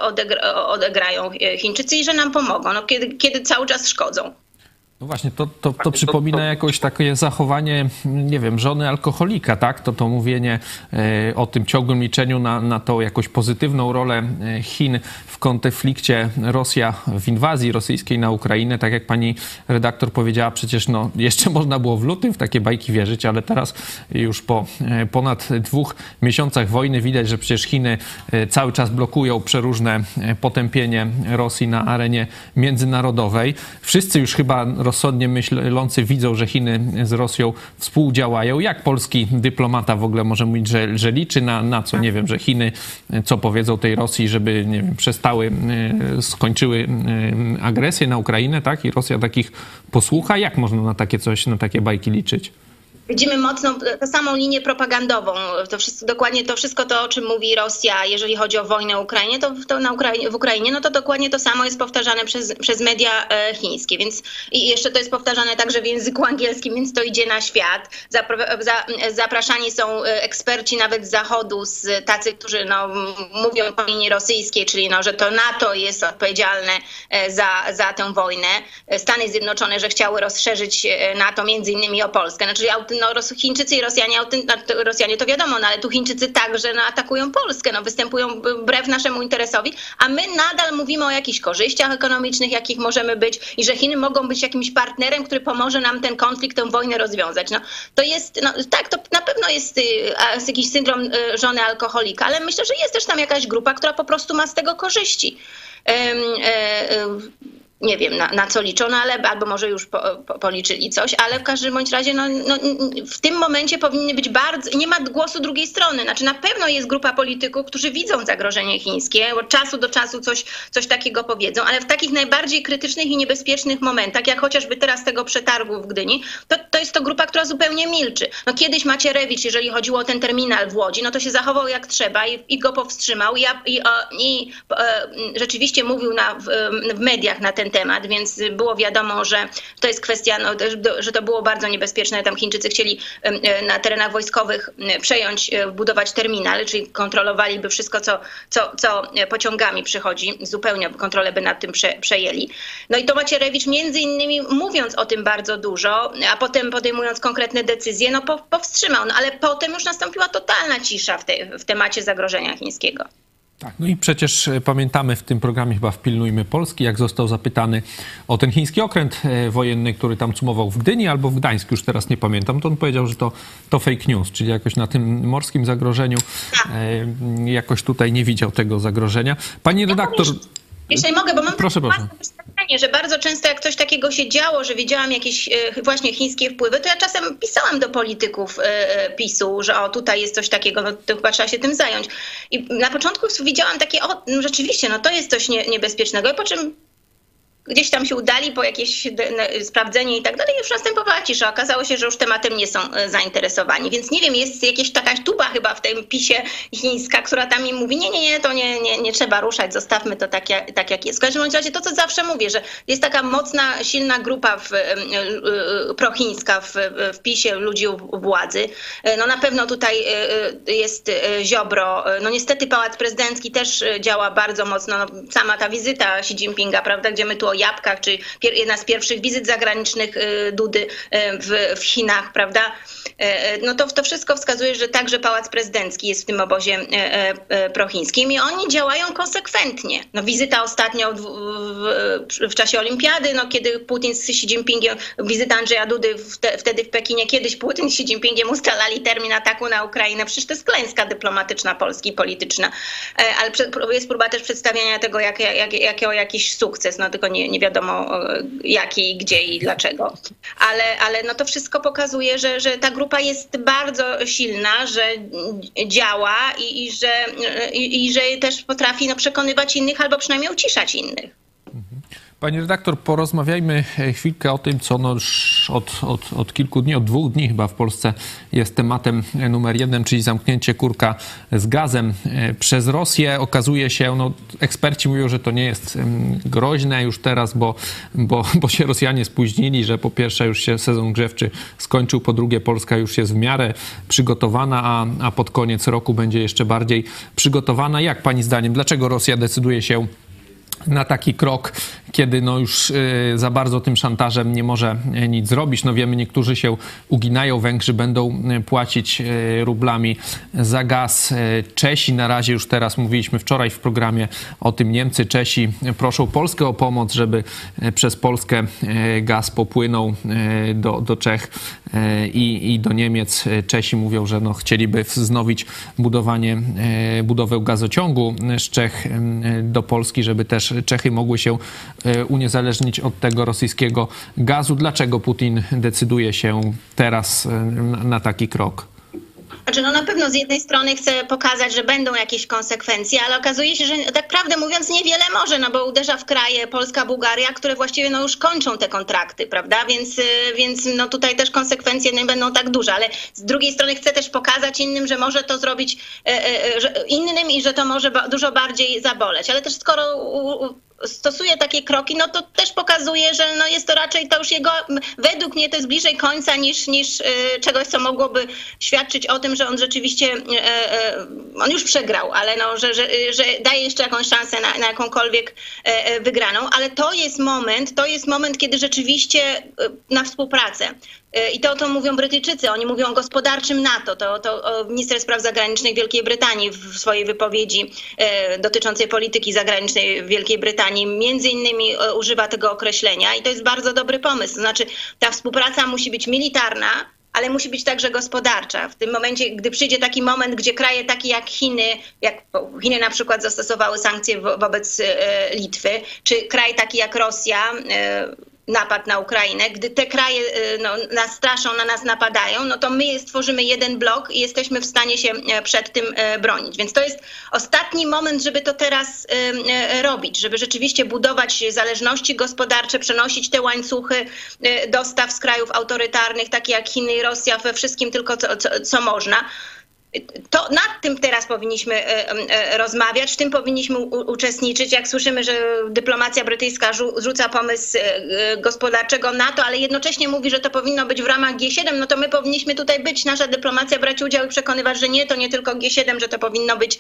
odegrają Chińczycy i że nam pomogą, kiedy cały czas szkodzą. No właśnie, to przypomina jakoś takie zachowanie, nie wiem, żony alkoholika, tak? To mówienie o tym ciągłym liczeniu na tą jakąś pozytywną rolę Chin w konflikcie Rosja, w inwazji rosyjskiej na Ukrainę. Tak jak pani redaktor powiedziała, przecież jeszcze można było w lutym w takie bajki wierzyć, ale teraz już po ponad 2 miesiącach wojny widać, że przecież Chiny cały czas blokują przeróżne potępienie Rosji na arenie międzynarodowej. Wszyscy już chyba rozsądnie myślący widzą, że Chiny z Rosją współdziałają. Jak polski dyplomata w ogóle może mówić, że liczy na co? Nie wiem, że Chiny co powiedzą tej Rosji, żeby nie wiem, skończyły agresję na Ukrainę, tak? I Rosja takich posłucha. Jak można na takie coś, na takie bajki liczyć? Widzimy mocną, tę samą linię propagandową. Dokładnie to wszystko to, o czym mówi Rosja, jeżeli chodzi o wojnę w Ukrainie, to dokładnie to samo jest powtarzane przez media chińskie. Więc i jeszcze to jest powtarzane także w języku angielskim, więc to idzie na świat. Zapraszani są eksperci nawet z Zachodu, tacy, którzy mówią po linii rosyjskiej, czyli że to NATO jest odpowiedzialne za tę wojnę. Stany Zjednoczone, że chciały rozszerzyć NATO między innymi o Polskę. Chińczycy i Rosjanie to wiadomo, ale tu Chińczycy także atakują Polskę, występują wbrew naszemu interesowi, a my nadal mówimy o jakichś korzyściach ekonomicznych, jakich możemy być i że Chiny mogą być jakimś partnerem, który pomoże nam ten konflikt, tę wojnę rozwiązać. To jest, tak, to na pewno jest jakiś syndrom żony alkoholika, ale myślę, że jest też tam jakaś grupa, która po prostu ma z tego korzyści. Nie wiem, na co liczą, albo może już policzyli coś, ale w każdym bądź razie w tym momencie powinny być nie ma głosu drugiej strony. Na pewno jest grupa polityków, którzy widzą zagrożenie chińskie, od czasu do czasu coś takiego powiedzą, ale w takich najbardziej krytycznych i niebezpiecznych momentach, jak chociażby teraz tego przetargu w Gdyni, to jest to grupa, która zupełnie milczy. Kiedyś Macierewicz, jeżeli chodziło o ten terminal w Łodzi, to się zachował jak trzeba i go powstrzymał i rzeczywiście mówił w mediach na ten temat, więc było wiadomo, że to jest kwestia, że to było bardzo niebezpieczne. Tam Chińczycy chcieli na terenach wojskowych budować terminal, czyli kontrolowaliby wszystko, co pociągami przychodzi, zupełnie kontrolę by nad tym przejęli. I to Macierewicz między innymi mówiąc o tym bardzo dużo, a potem podejmując konkretne decyzje, powstrzymał, ale potem już nastąpiła totalna cisza w temacie zagrożenia chińskiego. Tak, i przecież pamiętamy w tym programie chyba w Pilnujmy Polski, jak został zapytany o ten chiński okręt wojenny, który tam cumował w Gdyni albo w Gdańsku, już teraz nie pamiętam, to on powiedział, że to fake news, czyli jakoś na tym morskim zagrożeniu jakoś tutaj nie widział tego zagrożenia. Pani redaktor... Jeśli mogę, bo mam proszę. doświadczenie, że bardzo często jak coś takiego się działo, że widziałam jakieś właśnie chińskie wpływy, to ja czasem pisałam do polityków PiS-u, że tutaj jest coś takiego, to chyba trzeba się tym zająć. I na początku widziałam takie, rzeczywiście, to jest coś niebezpiecznego, i po czym gdzieś tam się udali po jakieś sprawdzenie i tak dalej, już następowała cisza. Okazało się, że już tematem nie są zainteresowani. Więc nie wiem, jest jakaś taka tuba chyba w tym PiS-ie chińska, która tam im mówi, nie, to nie trzeba ruszać, zostawmy to tak jak jest. W każdym razie to, co zawsze mówię, że jest taka mocna, silna grupa prochińska w PiS-ie, ludzi u władzy. No na pewno tutaj jest Ziobro. No niestety Pałac Prezydencki też działa bardzo mocno. No, sama ta wizyta Xi Jinpinga, prawda, gdzie my tu o jabłkach, czy jedna z pierwszych wizyt zagranicznych Dudy w Chinach, prawda? No to wszystko wskazuje, że także Pałac Prezydencki jest w tym obozie prochińskim i oni działają konsekwentnie. No wizyta ostatnio w czasie olimpiady, no kiedy Putin z Xi Jinpingiem, wizyta Andrzeja Dudy wtedy w Pekinie, kiedyś Putin z Xi Jinpingiem ustalali termin ataku na Ukrainę. Przecież to jest klęska dyplomatyczna Polski i polityczna. Ale jest próba też przedstawiania tego jako jakiś sukces, no tylko nie wiadomo jaki, gdzie i dlaczego. Ale no to wszystko pokazuje, że ta grupa jest bardzo silna, że działa i że też potrafi przekonywać innych albo przynajmniej uciszać innych. Pani redaktor, porozmawiajmy chwilkę o tym, co już od kilku dni, od 2 dni chyba w Polsce jest tematem numer 1, czyli zamknięcie kurka z gazem przez Rosję. Okazuje się, eksperci mówią, że to nie jest groźne już teraz, bo się Rosjanie spóźnili, że po pierwsze już się sezon grzewczy skończył, po drugie Polska już jest w miarę przygotowana, a pod koniec roku będzie jeszcze bardziej przygotowana. Jak pani zdaniem, dlaczego Rosja decyduje się na taki krok, kiedy już za bardzo tym szantażem nie może nic zrobić? No wiemy, niektórzy się uginają, Węgrzy będą płacić rublami za gaz. Czesi na razie, już teraz mówiliśmy wczoraj w programie o tym, Niemcy, Czesi proszą Polskę o pomoc, żeby przez Polskę gaz popłynął do Czech i do Niemiec. Czesi mówią, że chcieliby wznowić budowę gazociągu z Czech do Polski, żeby też Czechy mogły się uniezależnić od tego rosyjskiego gazu. Dlaczego Putin decyduje się teraz na taki krok? Znaczy, na pewno z jednej strony chce pokazać, że będą jakieś konsekwencje, ale okazuje się, że tak prawdę mówiąc niewiele może, bo uderza w kraje Polska, Bułgaria, które właściwie już kończą te kontrakty, prawda? Więc tutaj też konsekwencje nie będą tak duże, ale z drugiej strony chce też pokazać innym, że może to zrobić innym i że to może dużo bardziej zaboleć. Ale też skoro stosuje takie kroki, to też pokazuje, że jest to raczej, to już według mnie to jest bliżej końca niż czegoś, co mogłoby świadczyć o tym, że on rzeczywiście, on już przegrał, ale że daje jeszcze jakąś szansę na jakąkolwiek wygraną, ale to jest moment, kiedy rzeczywiście na współpracę. I to mówią Brytyjczycy, oni mówią o gospodarczym NATO. To minister spraw zagranicznych Wielkiej Brytanii w swojej wypowiedzi dotyczącej polityki zagranicznej Wielkiej Brytanii między innymi używa tego określenia i to jest bardzo dobry pomysł. To znaczy ta współpraca musi być militarna, ale musi być także gospodarcza. W tym momencie, gdy przyjdzie taki moment, gdzie kraje takie jak Chiny na przykład zastosowały sankcje wobec Litwy, czy kraj taki jak Rosja, napad na Ukrainę, gdy te kraje nas straszą, na nas napadają, to my stworzymy jeden blok i jesteśmy w stanie się przed tym bronić. Więc to jest ostatni moment, żeby to teraz robić, żeby rzeczywiście budować zależności gospodarcze, przenosić te łańcuchy dostaw z krajów autorytarnych, takie jak Chiny i Rosja, we wszystkim tylko co można. To nad tym teraz powinniśmy rozmawiać, w tym powinniśmy uczestniczyć. Jak słyszymy, że dyplomacja brytyjska rzuca pomysł gospodarczego NATO, ale jednocześnie mówi, że to powinno być w ramach G7, to my powinniśmy tutaj być, nasza dyplomacja brać udział i przekonywać, że nie, to nie tylko G7, że to powinno być,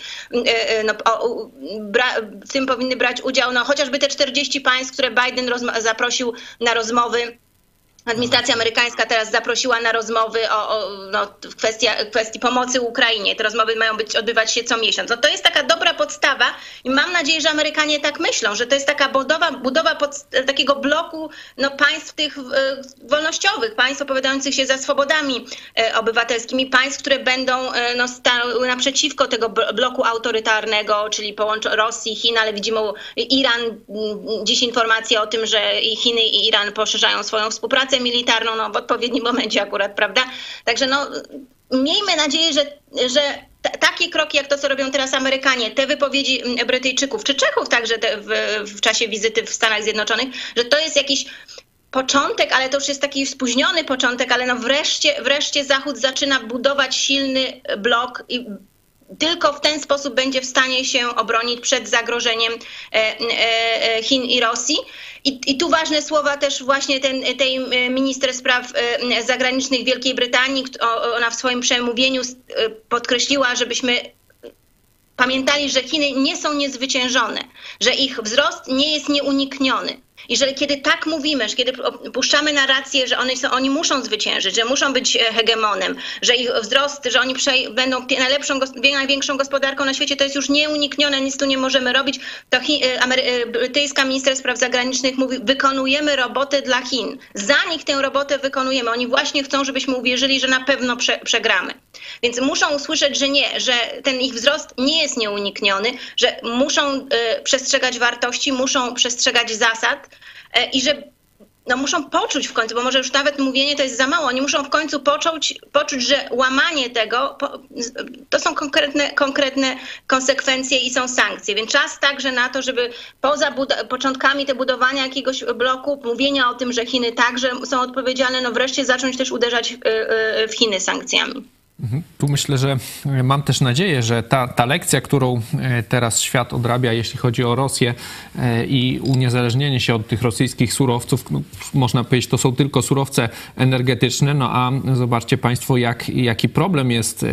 w tym powinny brać udział chociażby te 40 państw, które Biden zaprosił na rozmowy. Administracja amerykańska teraz zaprosiła na rozmowy w kwestii pomocy Ukrainie. Te rozmowy mają odbywać się co miesiąc. To jest taka dobra podstawa i mam nadzieję, że Amerykanie tak myślą, że to jest taka budowa takiego bloku państw tych wolnościowych, państw opowiadających się za swobodami obywatelskimi, państw, które będą stały naprzeciwko tego bloku autorytarnego, czyli Rosji, Chin, ale widzimy Iran, dziś informacje o tym, że i Chiny i Iran poszerzają swoją współpracę militarną w odpowiednim momencie akurat, prawda? Także miejmy nadzieję, że takie kroki, jak to, co robią teraz Amerykanie, te wypowiedzi Brytyjczyków, czy Czechów także w czasie wizyty w Stanach Zjednoczonych, że to jest jakiś początek, ale to już jest taki spóźniony początek, ale no wreszcie Zachód zaczyna budować silny blok i tylko w ten sposób będzie w stanie się obronić przed zagrożeniem Chin i Rosji. I tu ważne słowa też właśnie tej minister spraw zagranicznych Wielkiej Brytanii, ona w swoim przemówieniu podkreśliła, żebyśmy pamiętali, że Chiny nie są niezwyciężone, że ich wzrost nie jest nieunikniony. I że kiedy tak mówimy, że kiedy puszczamy narrację, że oni muszą zwyciężyć, że muszą być hegemonem, że ich wzrost, że oni będą największą gospodarką na świecie, to jest już nieuniknione, nic tu nie możemy robić, to brytyjska minister spraw zagranicznych mówi, wykonujemy robotę dla Chin. Za nich tę robotę wykonujemy. Oni właśnie chcą, żebyśmy uwierzyli, że na pewno przegramy. Więc muszą usłyszeć, że nie, że ten ich wzrost nie jest nieunikniony, że muszą przestrzegać wartości, muszą przestrzegać zasad i że muszą poczuć w końcu, bo może już nawet mówienie to jest za mało, oni muszą w końcu poczuć, że łamanie tego to są konkretne konsekwencje i są sankcje. Więc czas także na to, żeby poza początkami te budowania jakiegoś bloku, mówienia o tym, że Chiny także są odpowiedzialne, wreszcie zacząć też uderzać w Chiny sankcjami. Tu myślę, że mam też nadzieję, że ta lekcja, którą teraz świat odrabia, jeśli chodzi o Rosję i uniezależnienie się od tych rosyjskich surowców, można powiedzieć, to są tylko surowce energetyczne, a zobaczcie państwo, jaki problem jest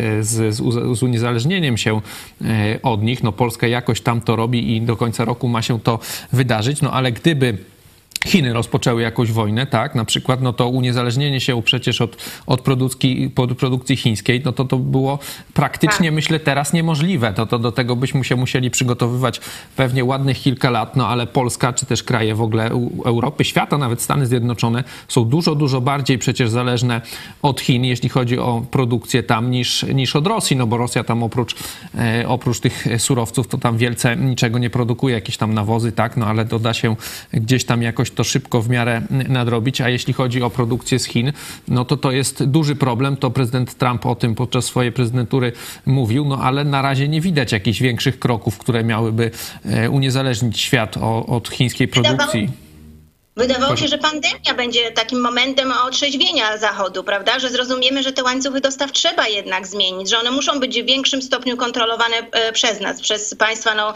z uniezależnieniem się od nich. Polska jakoś tam to robi i do końca roku ma się to wydarzyć, ale gdyby Chiny rozpoczęły jakąś wojnę, tak, na przykład, to uniezależnienie się przecież od produkcji chińskiej, to było praktycznie, myślę, teraz niemożliwe. To do tego byśmy się musieli przygotowywać pewnie ładnych kilka lat, ale Polska, czy też kraje w ogóle Europy, świata, nawet Stany Zjednoczone są dużo bardziej przecież zależne od Chin, jeśli chodzi o produkcję tam niż od Rosji, bo Rosja tam oprócz tych surowców to tam wielce niczego nie produkuje, jakieś tam nawozy, tak, ale doda się gdzieś tam jakoś to szybko w miarę nadrobić, a jeśli chodzi o produkcję z Chin, to jest duży problem. To prezydent Trump o tym podczas swojej prezydentury mówił, ale na razie nie widać jakichś większych kroków, które miałyby uniezależnić świat od chińskiej produkcji. Wydawało się, że pandemia będzie takim momentem otrzeźwienia Zachodu, prawda? Że zrozumiemy, że te łańcuchy dostaw trzeba jednak zmienić, że one muszą być w większym stopniu kontrolowane przez nas, przez państwa,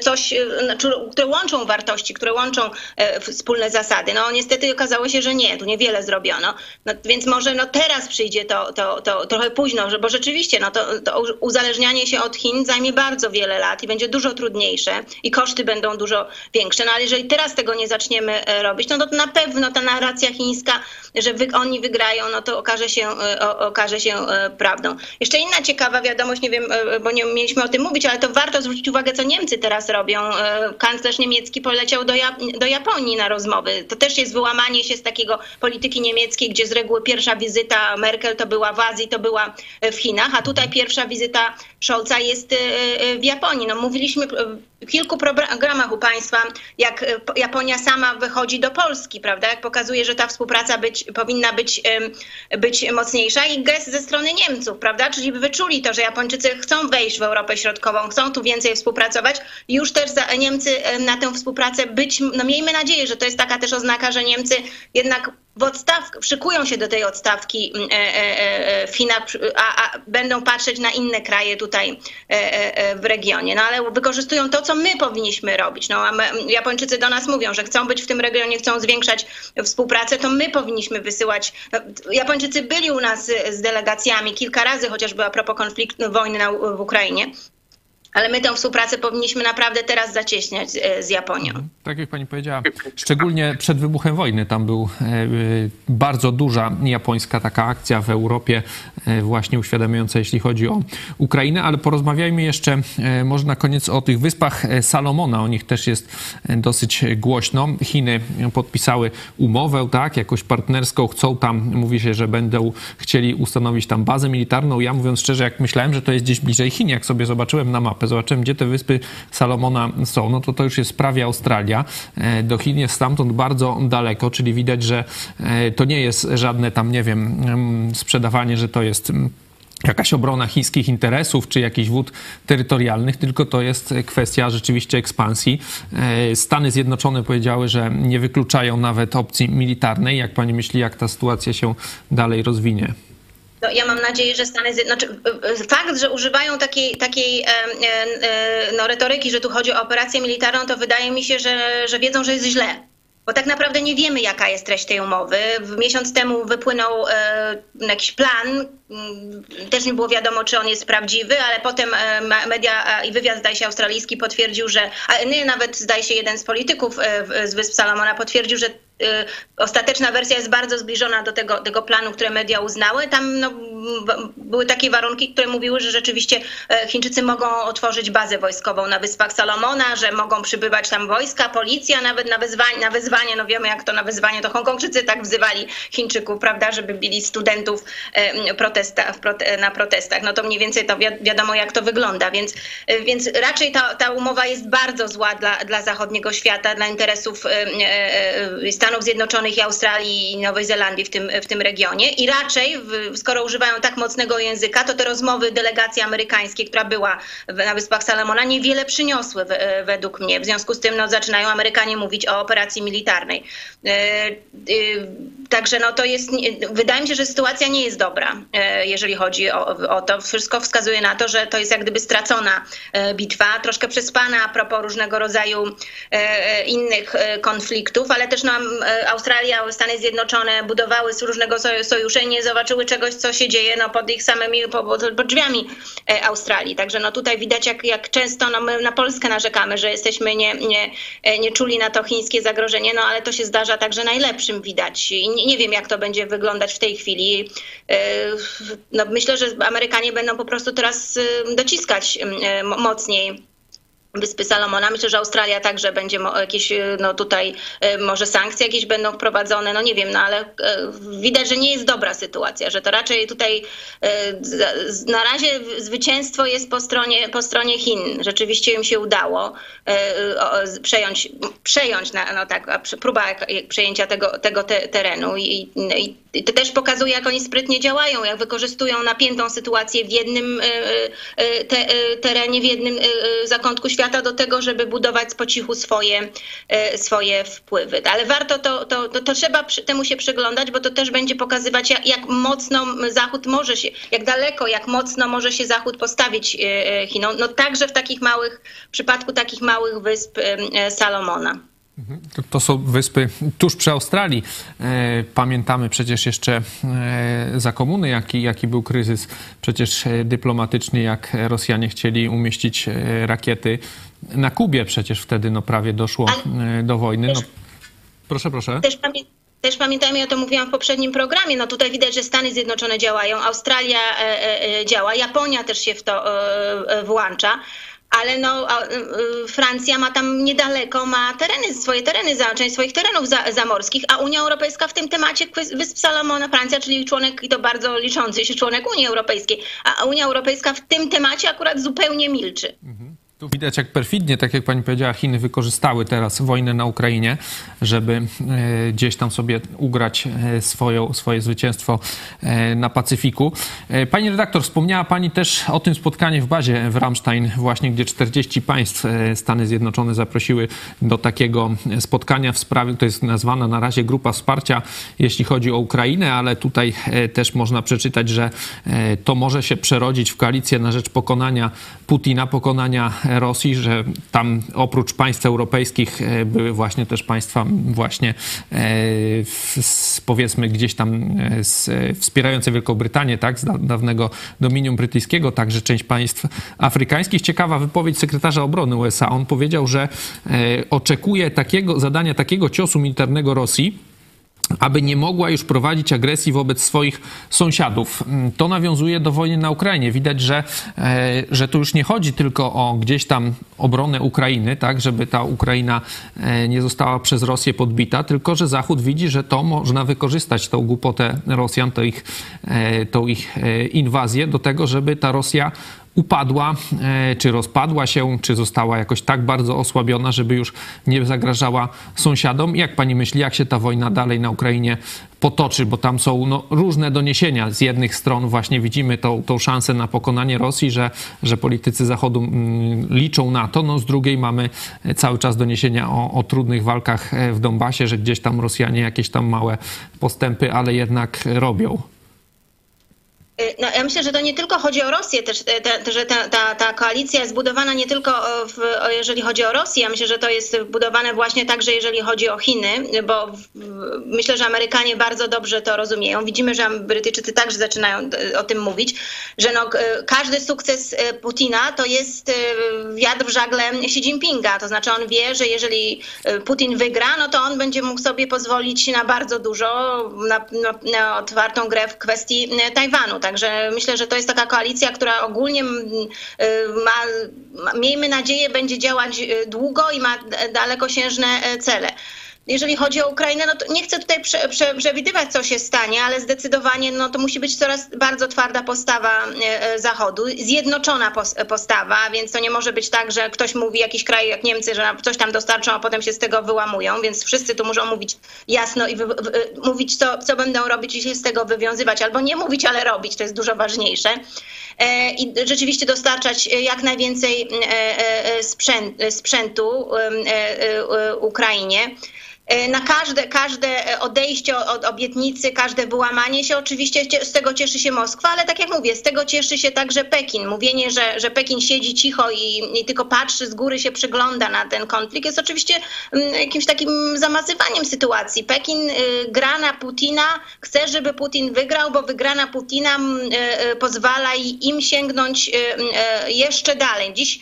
które łączą wartości, które łączą wspólne zasady. Niestety okazało się, że nie, tu niewiele zrobiono. Więc może teraz przyjdzie to trochę późno, bo rzeczywiście to uzależnianie się od Chin zajmie bardzo wiele lat i będzie dużo trudniejsze i koszty będą dużo większe. Ale jeżeli teraz tego nie zaczniemy robić, to na pewno ta narracja chińska, że oni wygrają, to okaże się prawdą. Jeszcze inna ciekawa wiadomość, nie wiem, bo nie mieliśmy o tym mówić, ale to warto zwrócić uwagę, co Niemcy teraz robią. Kanclerz niemiecki poleciał do Japonii na rozmowy. To też jest wyłamanie się z takiego polityki niemieckiej, gdzie z reguły pierwsza wizyta Merkel to była w Azji, to była w Chinach, a tutaj pierwsza wizyta Scholza jest w Japonii. Mówiliśmy w kilku programach u państwa, jak Japonia sama wychodzi do Polski, prawda? Jak pokazuje, że ta współpraca powinna być mocniejsza i gest ze strony Niemców, prawda? Czyli wyczuli to, że Japończycy chcą wejść w Europę Środkową, chcą tu więcej współpracować. Już też Niemcy na tę współpracę miejmy nadzieję, że to jest taka też oznaka, że Niemcy jednak szykują się do tej odstawki w Chinach, a będą patrzeć na inne kraje tutaj w regionie. Ale wykorzystują to, co my powinniśmy robić. Japończycy do nas mówią, że chcą być w tym regionie, chcą zwiększać współpracę, to my powinniśmy wysyłać. Japończycy byli u nas z delegacjami kilka razy, chociażby a propos wojny w Ukrainie. Ale my tę współpracę powinniśmy naprawdę teraz zacieśniać z Japonią. Tak jak pani powiedziała, szczególnie przed wybuchem wojny tam był bardzo duża japońska taka akcja w Europie właśnie uświadamiająca, jeśli chodzi o Ukrainę, ale porozmawiajmy jeszcze może na koniec o tych Wyspach Salomona. O nich też jest dosyć głośno. Chiny podpisały umowę, tak, jakoś partnerską, chcą tam, mówi się, że będą chcieli ustanowić tam bazę militarną. Ja mówiąc szczerze, jak myślałem, że to jest gdzieś bliżej Chin, jak sobie zobaczyłem na mapę, zobaczyłem, gdzie te Wyspy Salomona są, to już jest prawie Australia. Do Chin jest stamtąd bardzo daleko, czyli widać, że to nie jest żadne tam, nie wiem, sprzedawanie, że to jest jakaś obrona chińskich interesów, czy jakichś wód terytorialnych, tylko to jest kwestia rzeczywiście ekspansji. Stany Zjednoczone powiedziały, że nie wykluczają nawet opcji militarnej. Jak pani myśli, jak ta sytuacja się dalej rozwinie? No, ja mam nadzieję, że Stany Zjednoczone... Fakt, że używają takiej retoryki, że tu chodzi o operację militarną, to wydaje mi się, że wiedzą, że jest źle. Bo tak naprawdę nie wiemy, jaka jest treść tej umowy. Miesiąc temu wypłynął jakiś plan. Też nie było wiadomo, czy on jest prawdziwy, ale potem media i wywiad, zdaje się, australijski potwierdził, że... Nawet, zdaje się, jeden z polityków z Wysp Salomona potwierdził, że ostateczna wersja jest bardzo zbliżona do tego planu, które media uznały. Tam były takie warunki, które mówiły, że rzeczywiście Chińczycy mogą otworzyć bazę wojskową na Wyspach Salomona, że mogą przybywać tam wojska, policja, nawet na wezwanie, no wiemy jak to na wezwanie, to Hongkongczycy tak wzywali Chińczyków, prawda, żeby bili studentów na protestach. No to mniej więcej to wiadomo, jak to wygląda, więc raczej ta umowa jest bardzo zła dla zachodniego świata, dla interesów Stanów Zjednoczonych i Australii i Nowej Zelandii w tym regionie i raczej, skoro używają tak mocnego języka, to te rozmowy delegacji amerykańskiej, która była na Wyspach Salomona, niewiele przyniosły według mnie. W związku z tym zaczynają Amerykanie mówić o operacji militarnej. Także to jest, wydaje mi się, że sytuacja nie jest dobra, jeżeli chodzi o to. Wszystko wskazuje na to, że to jest jak gdyby stracona bitwa, troszkę przespana a propos różnego rodzaju innych konfliktów, ale też Australia, Stany Zjednoczone budowały różnego sojusze i nie zobaczyły czegoś, co się dzieje pod ich samymi pod drzwiami Australii. Także tutaj widać, jak często my na Polskę narzekamy, że jesteśmy nie czuli na to chińskie zagrożenie, ale to się zdarza także najlepszym, widać. I nie wiem, jak to będzie wyglądać w tej chwili. Myślę, że Amerykanie będą po prostu teraz dociskać mocniej Wyspy Salomona. Myślę, że Australia także będzie jakieś, tutaj może sankcje jakieś będą wprowadzone, nie wiem, ale widać, że nie jest dobra sytuacja, że to raczej tutaj na razie zwycięstwo jest po stronie Chin. Rzeczywiście im się udało przejąć próba przejęcia tego terenu i to też pokazuje, jak oni sprytnie działają, jak wykorzystują napiętą sytuację w jednym terenie, w jednym zakątku świata do tego, żeby budować po cichu swoje wpływy. Ale warto to trzeba temu się przyglądać, bo to też będzie pokazywać, jak mocno Zachód może się, jak daleko, jak mocno może się Zachód postawić Chinom. Także w przypadku takich małych wysp Salomona. To są wyspy tuż przy Australii. Pamiętamy przecież jeszcze za komuny, jaki był kryzys przecież dyplomatyczny, jak Rosjanie chcieli umieścić rakiety na Kubie. Przecież wtedy prawie doszło do wojny. Proszę. Też pamiętajmy, ja to mówiłam w poprzednim programie, tutaj widać, że Stany Zjednoczone działają, Australia działa, Japonia też się w to włącza. Ale Francja ma tam niedaleko, swoje tereny, część swoich terenów zamorskich, a Unia Europejska w tym temacie Wysp Salomona, Francja, czyli członek, i to bardzo liczący się członek Unii Europejskiej, a Unia Europejska w tym temacie akurat zupełnie milczy. Tu widać, jak perfidnie, tak jak pani powiedziała, Chiny wykorzystały teraz wojnę na Ukrainie, żeby gdzieś tam sobie ugrać swoje zwycięstwo na Pacyfiku. Pani redaktor, wspomniała pani też o tym spotkaniu w bazie w Ramstein, właśnie gdzie 40 państw Stany Zjednoczone zaprosiły do takiego spotkania w sprawie, to jest nazwana na razie grupa wsparcia, jeśli chodzi o Ukrainę, ale tutaj też można przeczytać, że to może się przerodzić w koalicję na rzecz pokonania Putina, pokonania Rosji, że tam oprócz państw europejskich były właśnie też państwa właśnie powiedzmy gdzieś tam wspierające Wielką Brytanię, tak, z dawnego dominium brytyjskiego, także część państw afrykańskich. Ciekawa wypowiedź sekretarza obrony USA. On powiedział, że oczekuje zadania takiego ciosu militarnego Rosji, aby nie mogła już prowadzić agresji wobec swoich sąsiadów. To nawiązuje do wojny na Ukrainie. Widać, że tu już nie chodzi tylko o gdzieś tam obronę Ukrainy, tak, żeby ta Ukraina nie została przez Rosję podbita, tylko że Zachód widzi, że to można wykorzystać, tą głupotę Rosjan, tą ich inwazję do tego, żeby ta Rosja upadła, czy rozpadła się, czy została jakoś tak bardzo osłabiona, żeby już nie zagrażała sąsiadom? Jak pani myśli, jak się ta wojna dalej na Ukrainie potoczy? Bo tam są różne doniesienia. Z jednych stron właśnie widzimy tą szansę na pokonanie Rosji, że politycy Zachodu liczą na to. Z drugiej mamy cały czas doniesienia o trudnych walkach w Donbasie, że gdzieś tam Rosjanie jakieś tam małe postępy, ale jednak robią. No, ja myślę, że to nie tylko chodzi o Rosję, też, że ta koalicja jest budowana nie tylko jeżeli chodzi o Rosję, ja myślę, że to jest budowane właśnie także jeżeli chodzi o Chiny, bo myślę, że Amerykanie bardzo dobrze to rozumieją. Widzimy, że Brytyjczycy także zaczynają o tym mówić, że każdy sukces Putina to jest wiatr w żagle Xi Jinpinga, to znaczy on wie, że jeżeli Putin wygra, no to on będzie mógł sobie pozwolić na bardzo dużo, na otwartą grę w kwestii Tajwanu. Także myślę, że to jest taka koalicja, która ogólnie miejmy nadzieję, będzie działać długo i ma dalekosiężne cele. Jeżeli chodzi o Ukrainę, no to nie chcę tutaj przewidywać, co się stanie, ale zdecydowanie to musi być coraz bardzo twarda postawa Zachodu, zjednoczona postawa, więc to nie może być tak, że ktoś mówi, jakiś kraj jak Niemcy, że coś tam dostarczą, a potem się z tego wyłamują, więc wszyscy tu muszą mówić jasno i mówić, co będą robić i się z tego wywiązywać, albo nie mówić, ale robić, to jest dużo ważniejsze. I rzeczywiście dostarczać jak najwięcej sprzętu Ukrainie. Na każde odejście od obietnicy, każde wyłamanie się, oczywiście z tego cieszy się Moskwa, ale tak jak mówię, z tego cieszy się także Pekin. Mówienie, że Pekin siedzi cicho i tylko patrzy z góry, się przygląda na ten konflikt, jest oczywiście jakimś takim zamazywaniem sytuacji. Pekin gra na Putina, chce, żeby Putin wygrał, bo wygrana Putina pozwala im sięgnąć jeszcze dalej. Dziś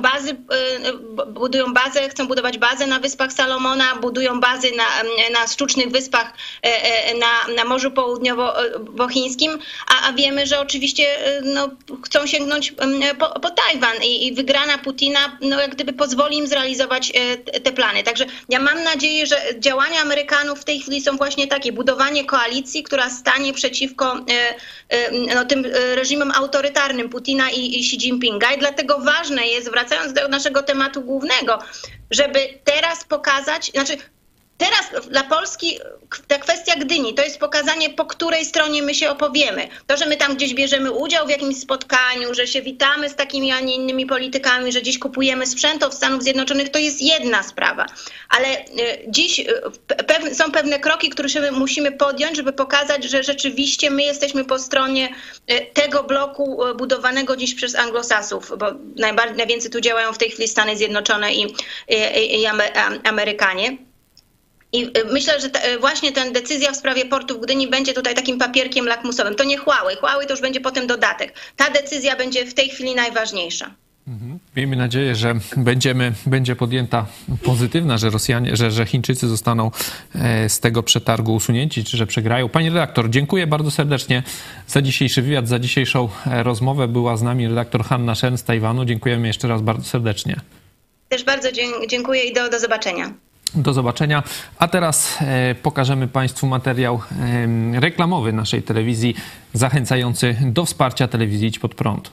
chcą budować bazę na Wyspach Salomona, budują bazy na sztucznych wyspach na Morzu Południowochińskim, a wiemy, że oczywiście chcą sięgnąć po Tajwan i wygrana Putina jak gdyby pozwoli im zrealizować te plany. Także ja mam nadzieję, że działania Amerykanów w tej chwili są właśnie takie, budowanie koalicji, która stanie przeciwko tym reżimom autorytarnym Putina i Xi Jinpinga, i dlatego ważne jest, wracając do naszego tematu głównego, żeby teraz pokazać, teraz dla Polski ta kwestia Gdyni to jest pokazanie, po której stronie my się opowiemy. To, że my tam gdzieś bierzemy udział w jakimś spotkaniu, że się witamy z takimi, a nie innymi politykami, że gdzieś kupujemy sprzęt od Stanów Zjednoczonych, to jest jedna sprawa. Ale dziś są pewne kroki, które musimy podjąć, żeby pokazać, że rzeczywiście my jesteśmy po stronie tego bloku budowanego dziś przez Anglosasów, bo najwięcej tu działają w tej chwili Stany Zjednoczone i Amerykanie. I myślę, że właśnie ta decyzja w sprawie portu w Gdyni będzie tutaj takim papierkiem lakmusowym. To nie Huawei. Huawei to już będzie potem dodatek. Ta decyzja będzie w tej chwili najważniejsza. Miejmy nadzieję, że będzie podjęta pozytywna, że Rosjanie, że Chińczycy zostaną z tego przetargu usunięci, czy że przegrają. Pani redaktor, dziękuję bardzo serdecznie za dzisiejszy wywiad, za dzisiejszą rozmowę. Była z nami redaktor Hanna Shen z Tajwanu. Dziękujemy jeszcze raz bardzo serdecznie. Też bardzo dziękuję i do zobaczenia. Do zobaczenia. A teraz pokażemy Państwu materiał reklamowy naszej telewizji, zachęcający do wsparcia telewizji Idź Pod Prąd.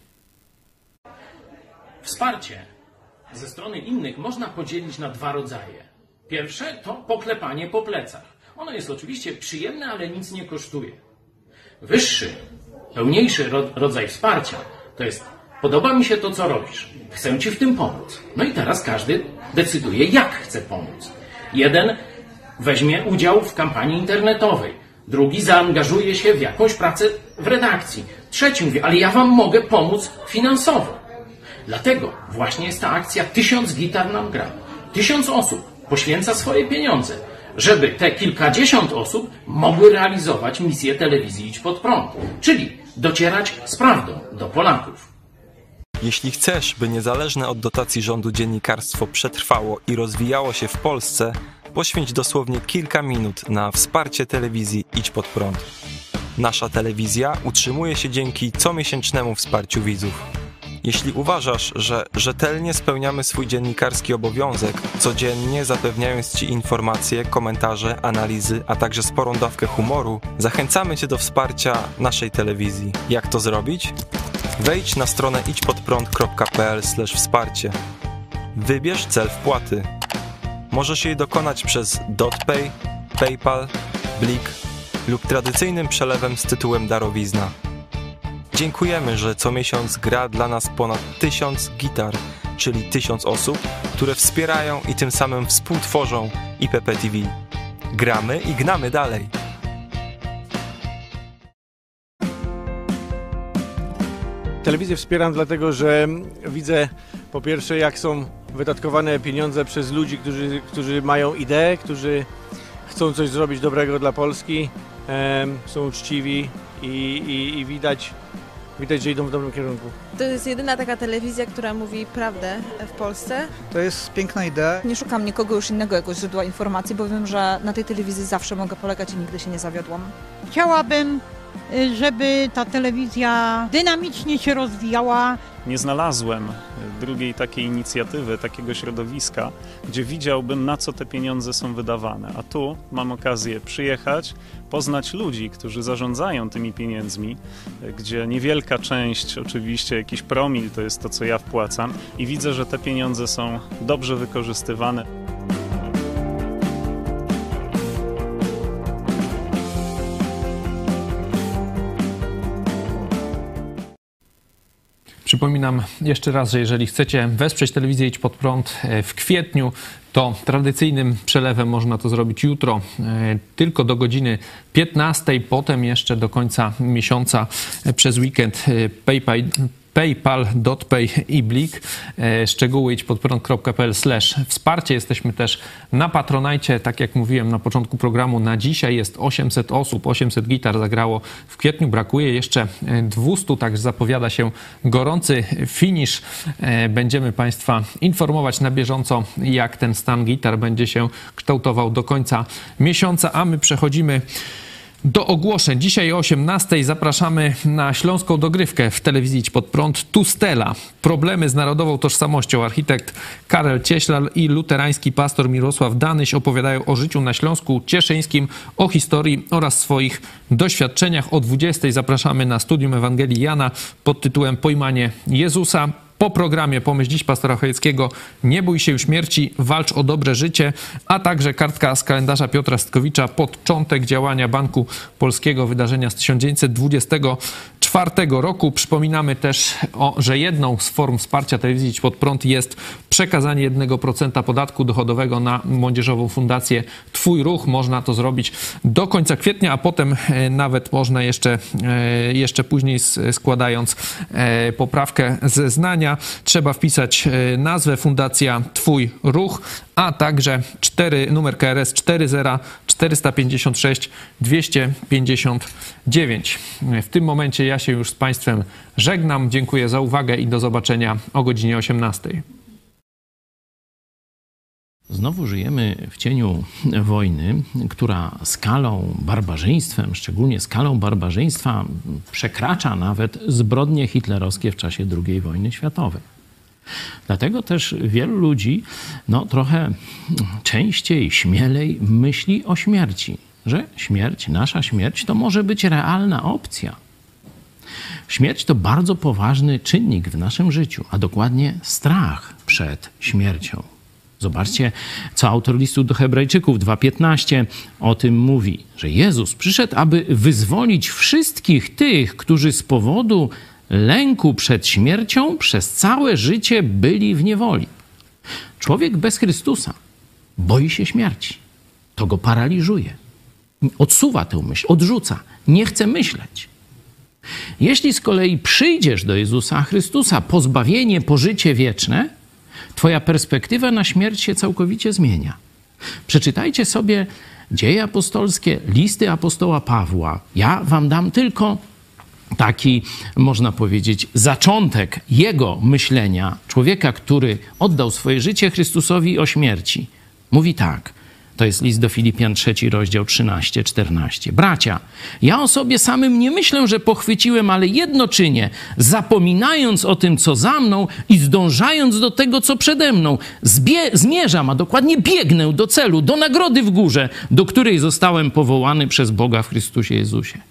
Wsparcie ze strony innych można podzielić na dwa rodzaje. Pierwsze to poklepanie po plecach. Ono jest oczywiście przyjemne, ale nic nie kosztuje. Wyższy, pełniejszy rodzaj wsparcia to jest: podoba mi się to, co robisz. Chcę Ci w tym pomóc. No i teraz każdy decyduje, jak chce pomóc. Jeden weźmie udział w kampanii internetowej. Drugi zaangażuje się w jakąś pracę w redakcji. Trzeci mówi, ale ja Wam mogę pomóc finansowo. Dlatego właśnie jest ta akcja 1000 gitar nam gra. 1000 osób poświęca swoje pieniądze, żeby te kilkadziesiąt osób mogły realizować misję telewizji Idź Pod Prąd. Czyli docierać z prawdą do Polaków. Jeśli chcesz, by niezależne od dotacji rządu dziennikarstwo przetrwało i rozwijało się w Polsce, poświęć dosłownie kilka minut na wsparcie telewizji Idź Pod Prąd. Nasza telewizja utrzymuje się dzięki comiesięcznemu wsparciu widzów. Jeśli uważasz, że rzetelnie spełniamy swój dziennikarski obowiązek, codziennie zapewniając Ci informacje, komentarze, analizy, a także sporą dawkę humoru, zachęcamy Cię do wsparcia naszej telewizji. Jak to zrobić? Wejdź na stronę idźpodprąd.pl/wsparcie. Wybierz cel wpłaty. Możesz jej dokonać przez DotPay, PayPal, Blik lub tradycyjnym przelewem z tytułem darowizna. Dziękujemy, że co miesiąc gra dla nas ponad 1000 gitar, czyli 1000 osób, które wspierają i tym samym współtworzą IPP TV. Gramy i gnamy dalej. Telewizję wspieram dlatego, że widzę po pierwsze, jak są wydatkowane pieniądze przez ludzi, którzy mają ideę, którzy chcą coś zrobić dobrego dla Polski, są uczciwi i widać, że idą w dobrym kierunku. To jest jedyna taka telewizja, która mówi prawdę w Polsce. To jest piękna idea. Nie szukam nikogo już innego jako źródła informacji, bo wiem, że na tej telewizji zawsze mogę polegać i nigdy się nie zawiodłam. Chciałabym, żeby ta telewizja dynamicznie się rozwijała. Nie znalazłem drugiej takiej inicjatywy, takiego środowiska, gdzie widziałbym, na co te pieniądze są wydawane. A tu mam okazję przyjechać, poznać ludzi, którzy zarządzają tymi pieniędzmi, gdzie niewielka część, oczywiście jakiś promil, to jest to, co ja wpłacam, i widzę, że te pieniądze są dobrze wykorzystywane. Przypominam jeszcze raz, że jeżeli chcecie wesprzeć telewizję Idź Pod Prąd w kwietniu, to tradycyjnym przelewem można to zrobić jutro, tylko do godziny 15, potem jeszcze do końca miesiąca przez weekend PayPal, DotPay i Blik. Szczegóły idźpodprąd.pl/wsparcie. Jesteśmy też na Patronite. Tak jak mówiłem na początku programu, na dzisiaj jest 800 osób, 800 gitar zagrało w kwietniu. Brakuje jeszcze 200, także zapowiada się gorący finisz. Będziemy Państwa informować na bieżąco, jak ten stan gitar będzie się kształtował do końca miesiąca, a my przechodzimy do ogłoszeń. Dzisiaj o 18:00 zapraszamy na śląską dogrywkę w telewizji Idź Pod Prąd. Tustela. Problemy z narodową tożsamością. Architekt Karel Cieślal i luterański pastor Mirosław Danyś opowiadają o życiu na Śląsku Cieszyńskim, o historii oraz swoich doświadczeniach. O 20:00 zapraszamy na studium Ewangelii Jana pod tytułem Pojmanie Jezusa. Po programie Pomyśl dziś pastora Chojeckiego Nie bój się śmierci, walcz o dobre życie, a także kartka z kalendarza Piotra Stkowicza, początek działania Banku Polskiego, wydarzenia z 1924 roku. Przypominamy też, że jedną z form wsparcia telewizji Idź Pod Prąd jest przekazanie 1% podatku dochodowego na Młodzieżową Fundację Twój Ruch. Można to zrobić do końca kwietnia, a potem nawet można jeszcze później, składając poprawkę zeznania, trzeba wpisać nazwę Fundacja Twój Ruch, a także numer KRS 40456 259. W tym momencie ja się już z Państwem żegnam. Dziękuję za uwagę i do zobaczenia o godzinie 18:00. Znowu żyjemy w cieniu wojny, która skalą barbarzyństwem, szczególnie skalą barbarzyństwa, przekracza nawet zbrodnie hitlerowskie w czasie II wojny światowej. Dlatego też wielu ludzi trochę częściej, śmielej myśli o śmierci, że śmierć, nasza śmierć, to może być realna opcja. Śmierć to bardzo poważny czynnik w naszym życiu, a dokładnie strach przed śmiercią. Zobaczcie, co autor listu do Hebrajczyków 2:15 o tym mówi, że Jezus przyszedł, aby wyzwolić wszystkich tych, którzy z powodu lęku przed śmiercią przez całe życie byli w niewoli. Człowiek bez Chrystusa boi się śmierci. To go paraliżuje. Odsuwa tę myśl, odrzuca. Nie chce myśleć. Jeśli z kolei przyjdziesz do Jezusa Chrystusa po zbawienie, po życie wieczne, twoja perspektywa na śmierć się całkowicie zmienia. Przeczytajcie sobie Dzieje apostolskie, listy apostoła Pawła. Ja wam dam tylko taki, można powiedzieć, zaczątek jego myślenia, człowieka, który oddał swoje życie Chrystusowi o śmierci. Mówi tak, to jest list do Filipian 3, rozdział 13-14. Bracia, ja o sobie samym nie myślę, że pochwyciłem, ale jedno czynię, zapominając o tym, co za mną i zdążając do tego, co przede mną. Zmierzam, a dokładnie biegnę do celu, do nagrody w górze, do której zostałem powołany przez Boga w Chrystusie Jezusie.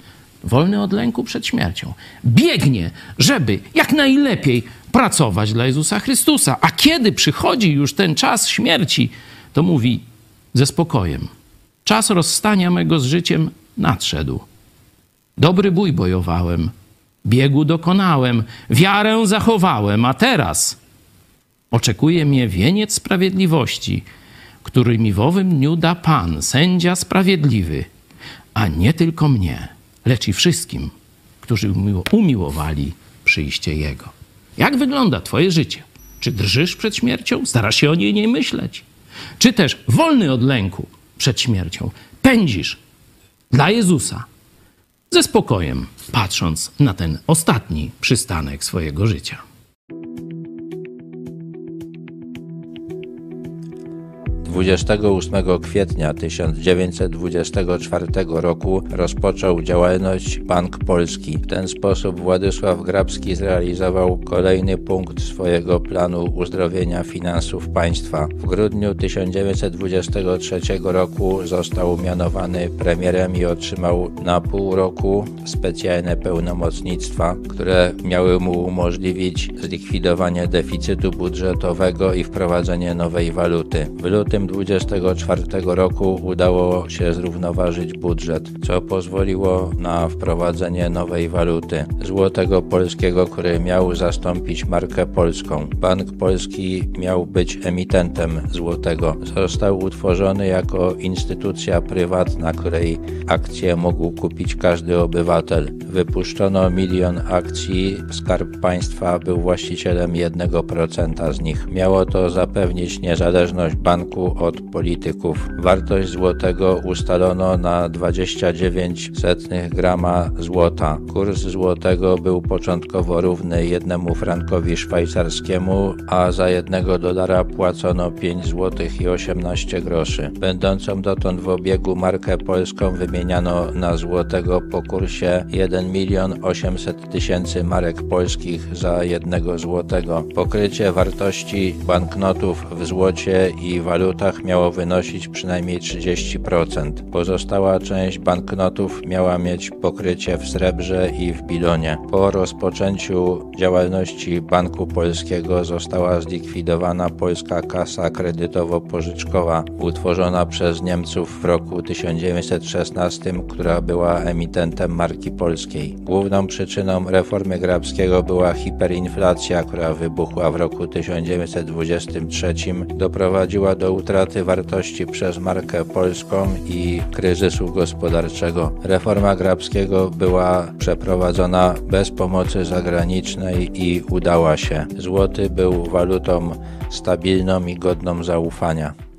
wolny od lęku przed śmiercią. Biegnie, żeby jak najlepiej pracować dla Jezusa Chrystusa. A kiedy przychodzi już ten czas śmierci, to mówi ze spokojem: czas rozstania mego z życiem nadszedł. Dobry bój bojowałem, biegu dokonałem, wiarę zachowałem, a teraz oczekuje mnie wieniec sprawiedliwości, który mi w owym dniu da Pan, sędzia sprawiedliwy, a nie tylko mnie, lecz i wszystkim, którzy umiłowali przyjście Jego. Jak wygląda twoje życie? Czy drżysz przed śmiercią? Starasz się o niej nie myśleć? Czy też wolny od lęku przed śmiercią pędzisz dla Jezusa ze spokojem, patrząc na ten ostatni przystanek swojego życia? Dwudziestego 28 kwietnia 1924 roku rozpoczął działalność Bank Polski. W ten sposób Władysław Grabski zrealizował kolejny punkt swojego planu uzdrowienia finansów państwa. W grudniu 1923 roku został mianowany premierem i otrzymał na pół roku specjalne pełnomocnictwa, które miały mu umożliwić zlikwidowanie deficytu budżetowego i wprowadzenie nowej waluty. W lutym 1924 roku udało się zrównoważyć budżet, co pozwoliło na wprowadzenie nowej waluty, złotego polskiego, który miał zastąpić markę polską. Bank Polski miał być emitentem złotego. Został utworzony jako instytucja prywatna, której akcje mógł kupić każdy obywatel. Wypuszczono 1 000 000 akcji, Skarb Państwa był właścicielem 1% z nich. Miało to zapewnić niezależność banku od polityków. Wartość złotego ustalono na 29,00 grama złota. Kurs złotego był początkowo równy 1 frankowi szwajcarskiemu, a za $1 płacono 5,18 zł. Będącą dotąd w obiegu markę polską wymieniano na złotego po kursie 1 800 000 marek polskich za 1 złotego. Pokrycie wartości banknotów w złocie i walutach miało wynosić przynajmniej 30%. Pozostała część banknotów miała mieć pokrycie w srebrze i w bilonie. Po rozpoczęciu działalności Banku Polskiego została zlikwidowana Polska Kasa Kredytowo-Pożyczkowa, utworzona przez Niemców w roku 1916, która była emitentem marki polskiej. Główną przyczyną reformy Grabskiego była hiperinflacja, która wybuchła w roku 1923, doprowadziła do utraty wartości przez markę polską i kryzysu gospodarczego. Reforma Grabskiego była przeprowadzona bez pomocy zagranicznej i udała się. Złoty był walutą stabilną i godną zaufania.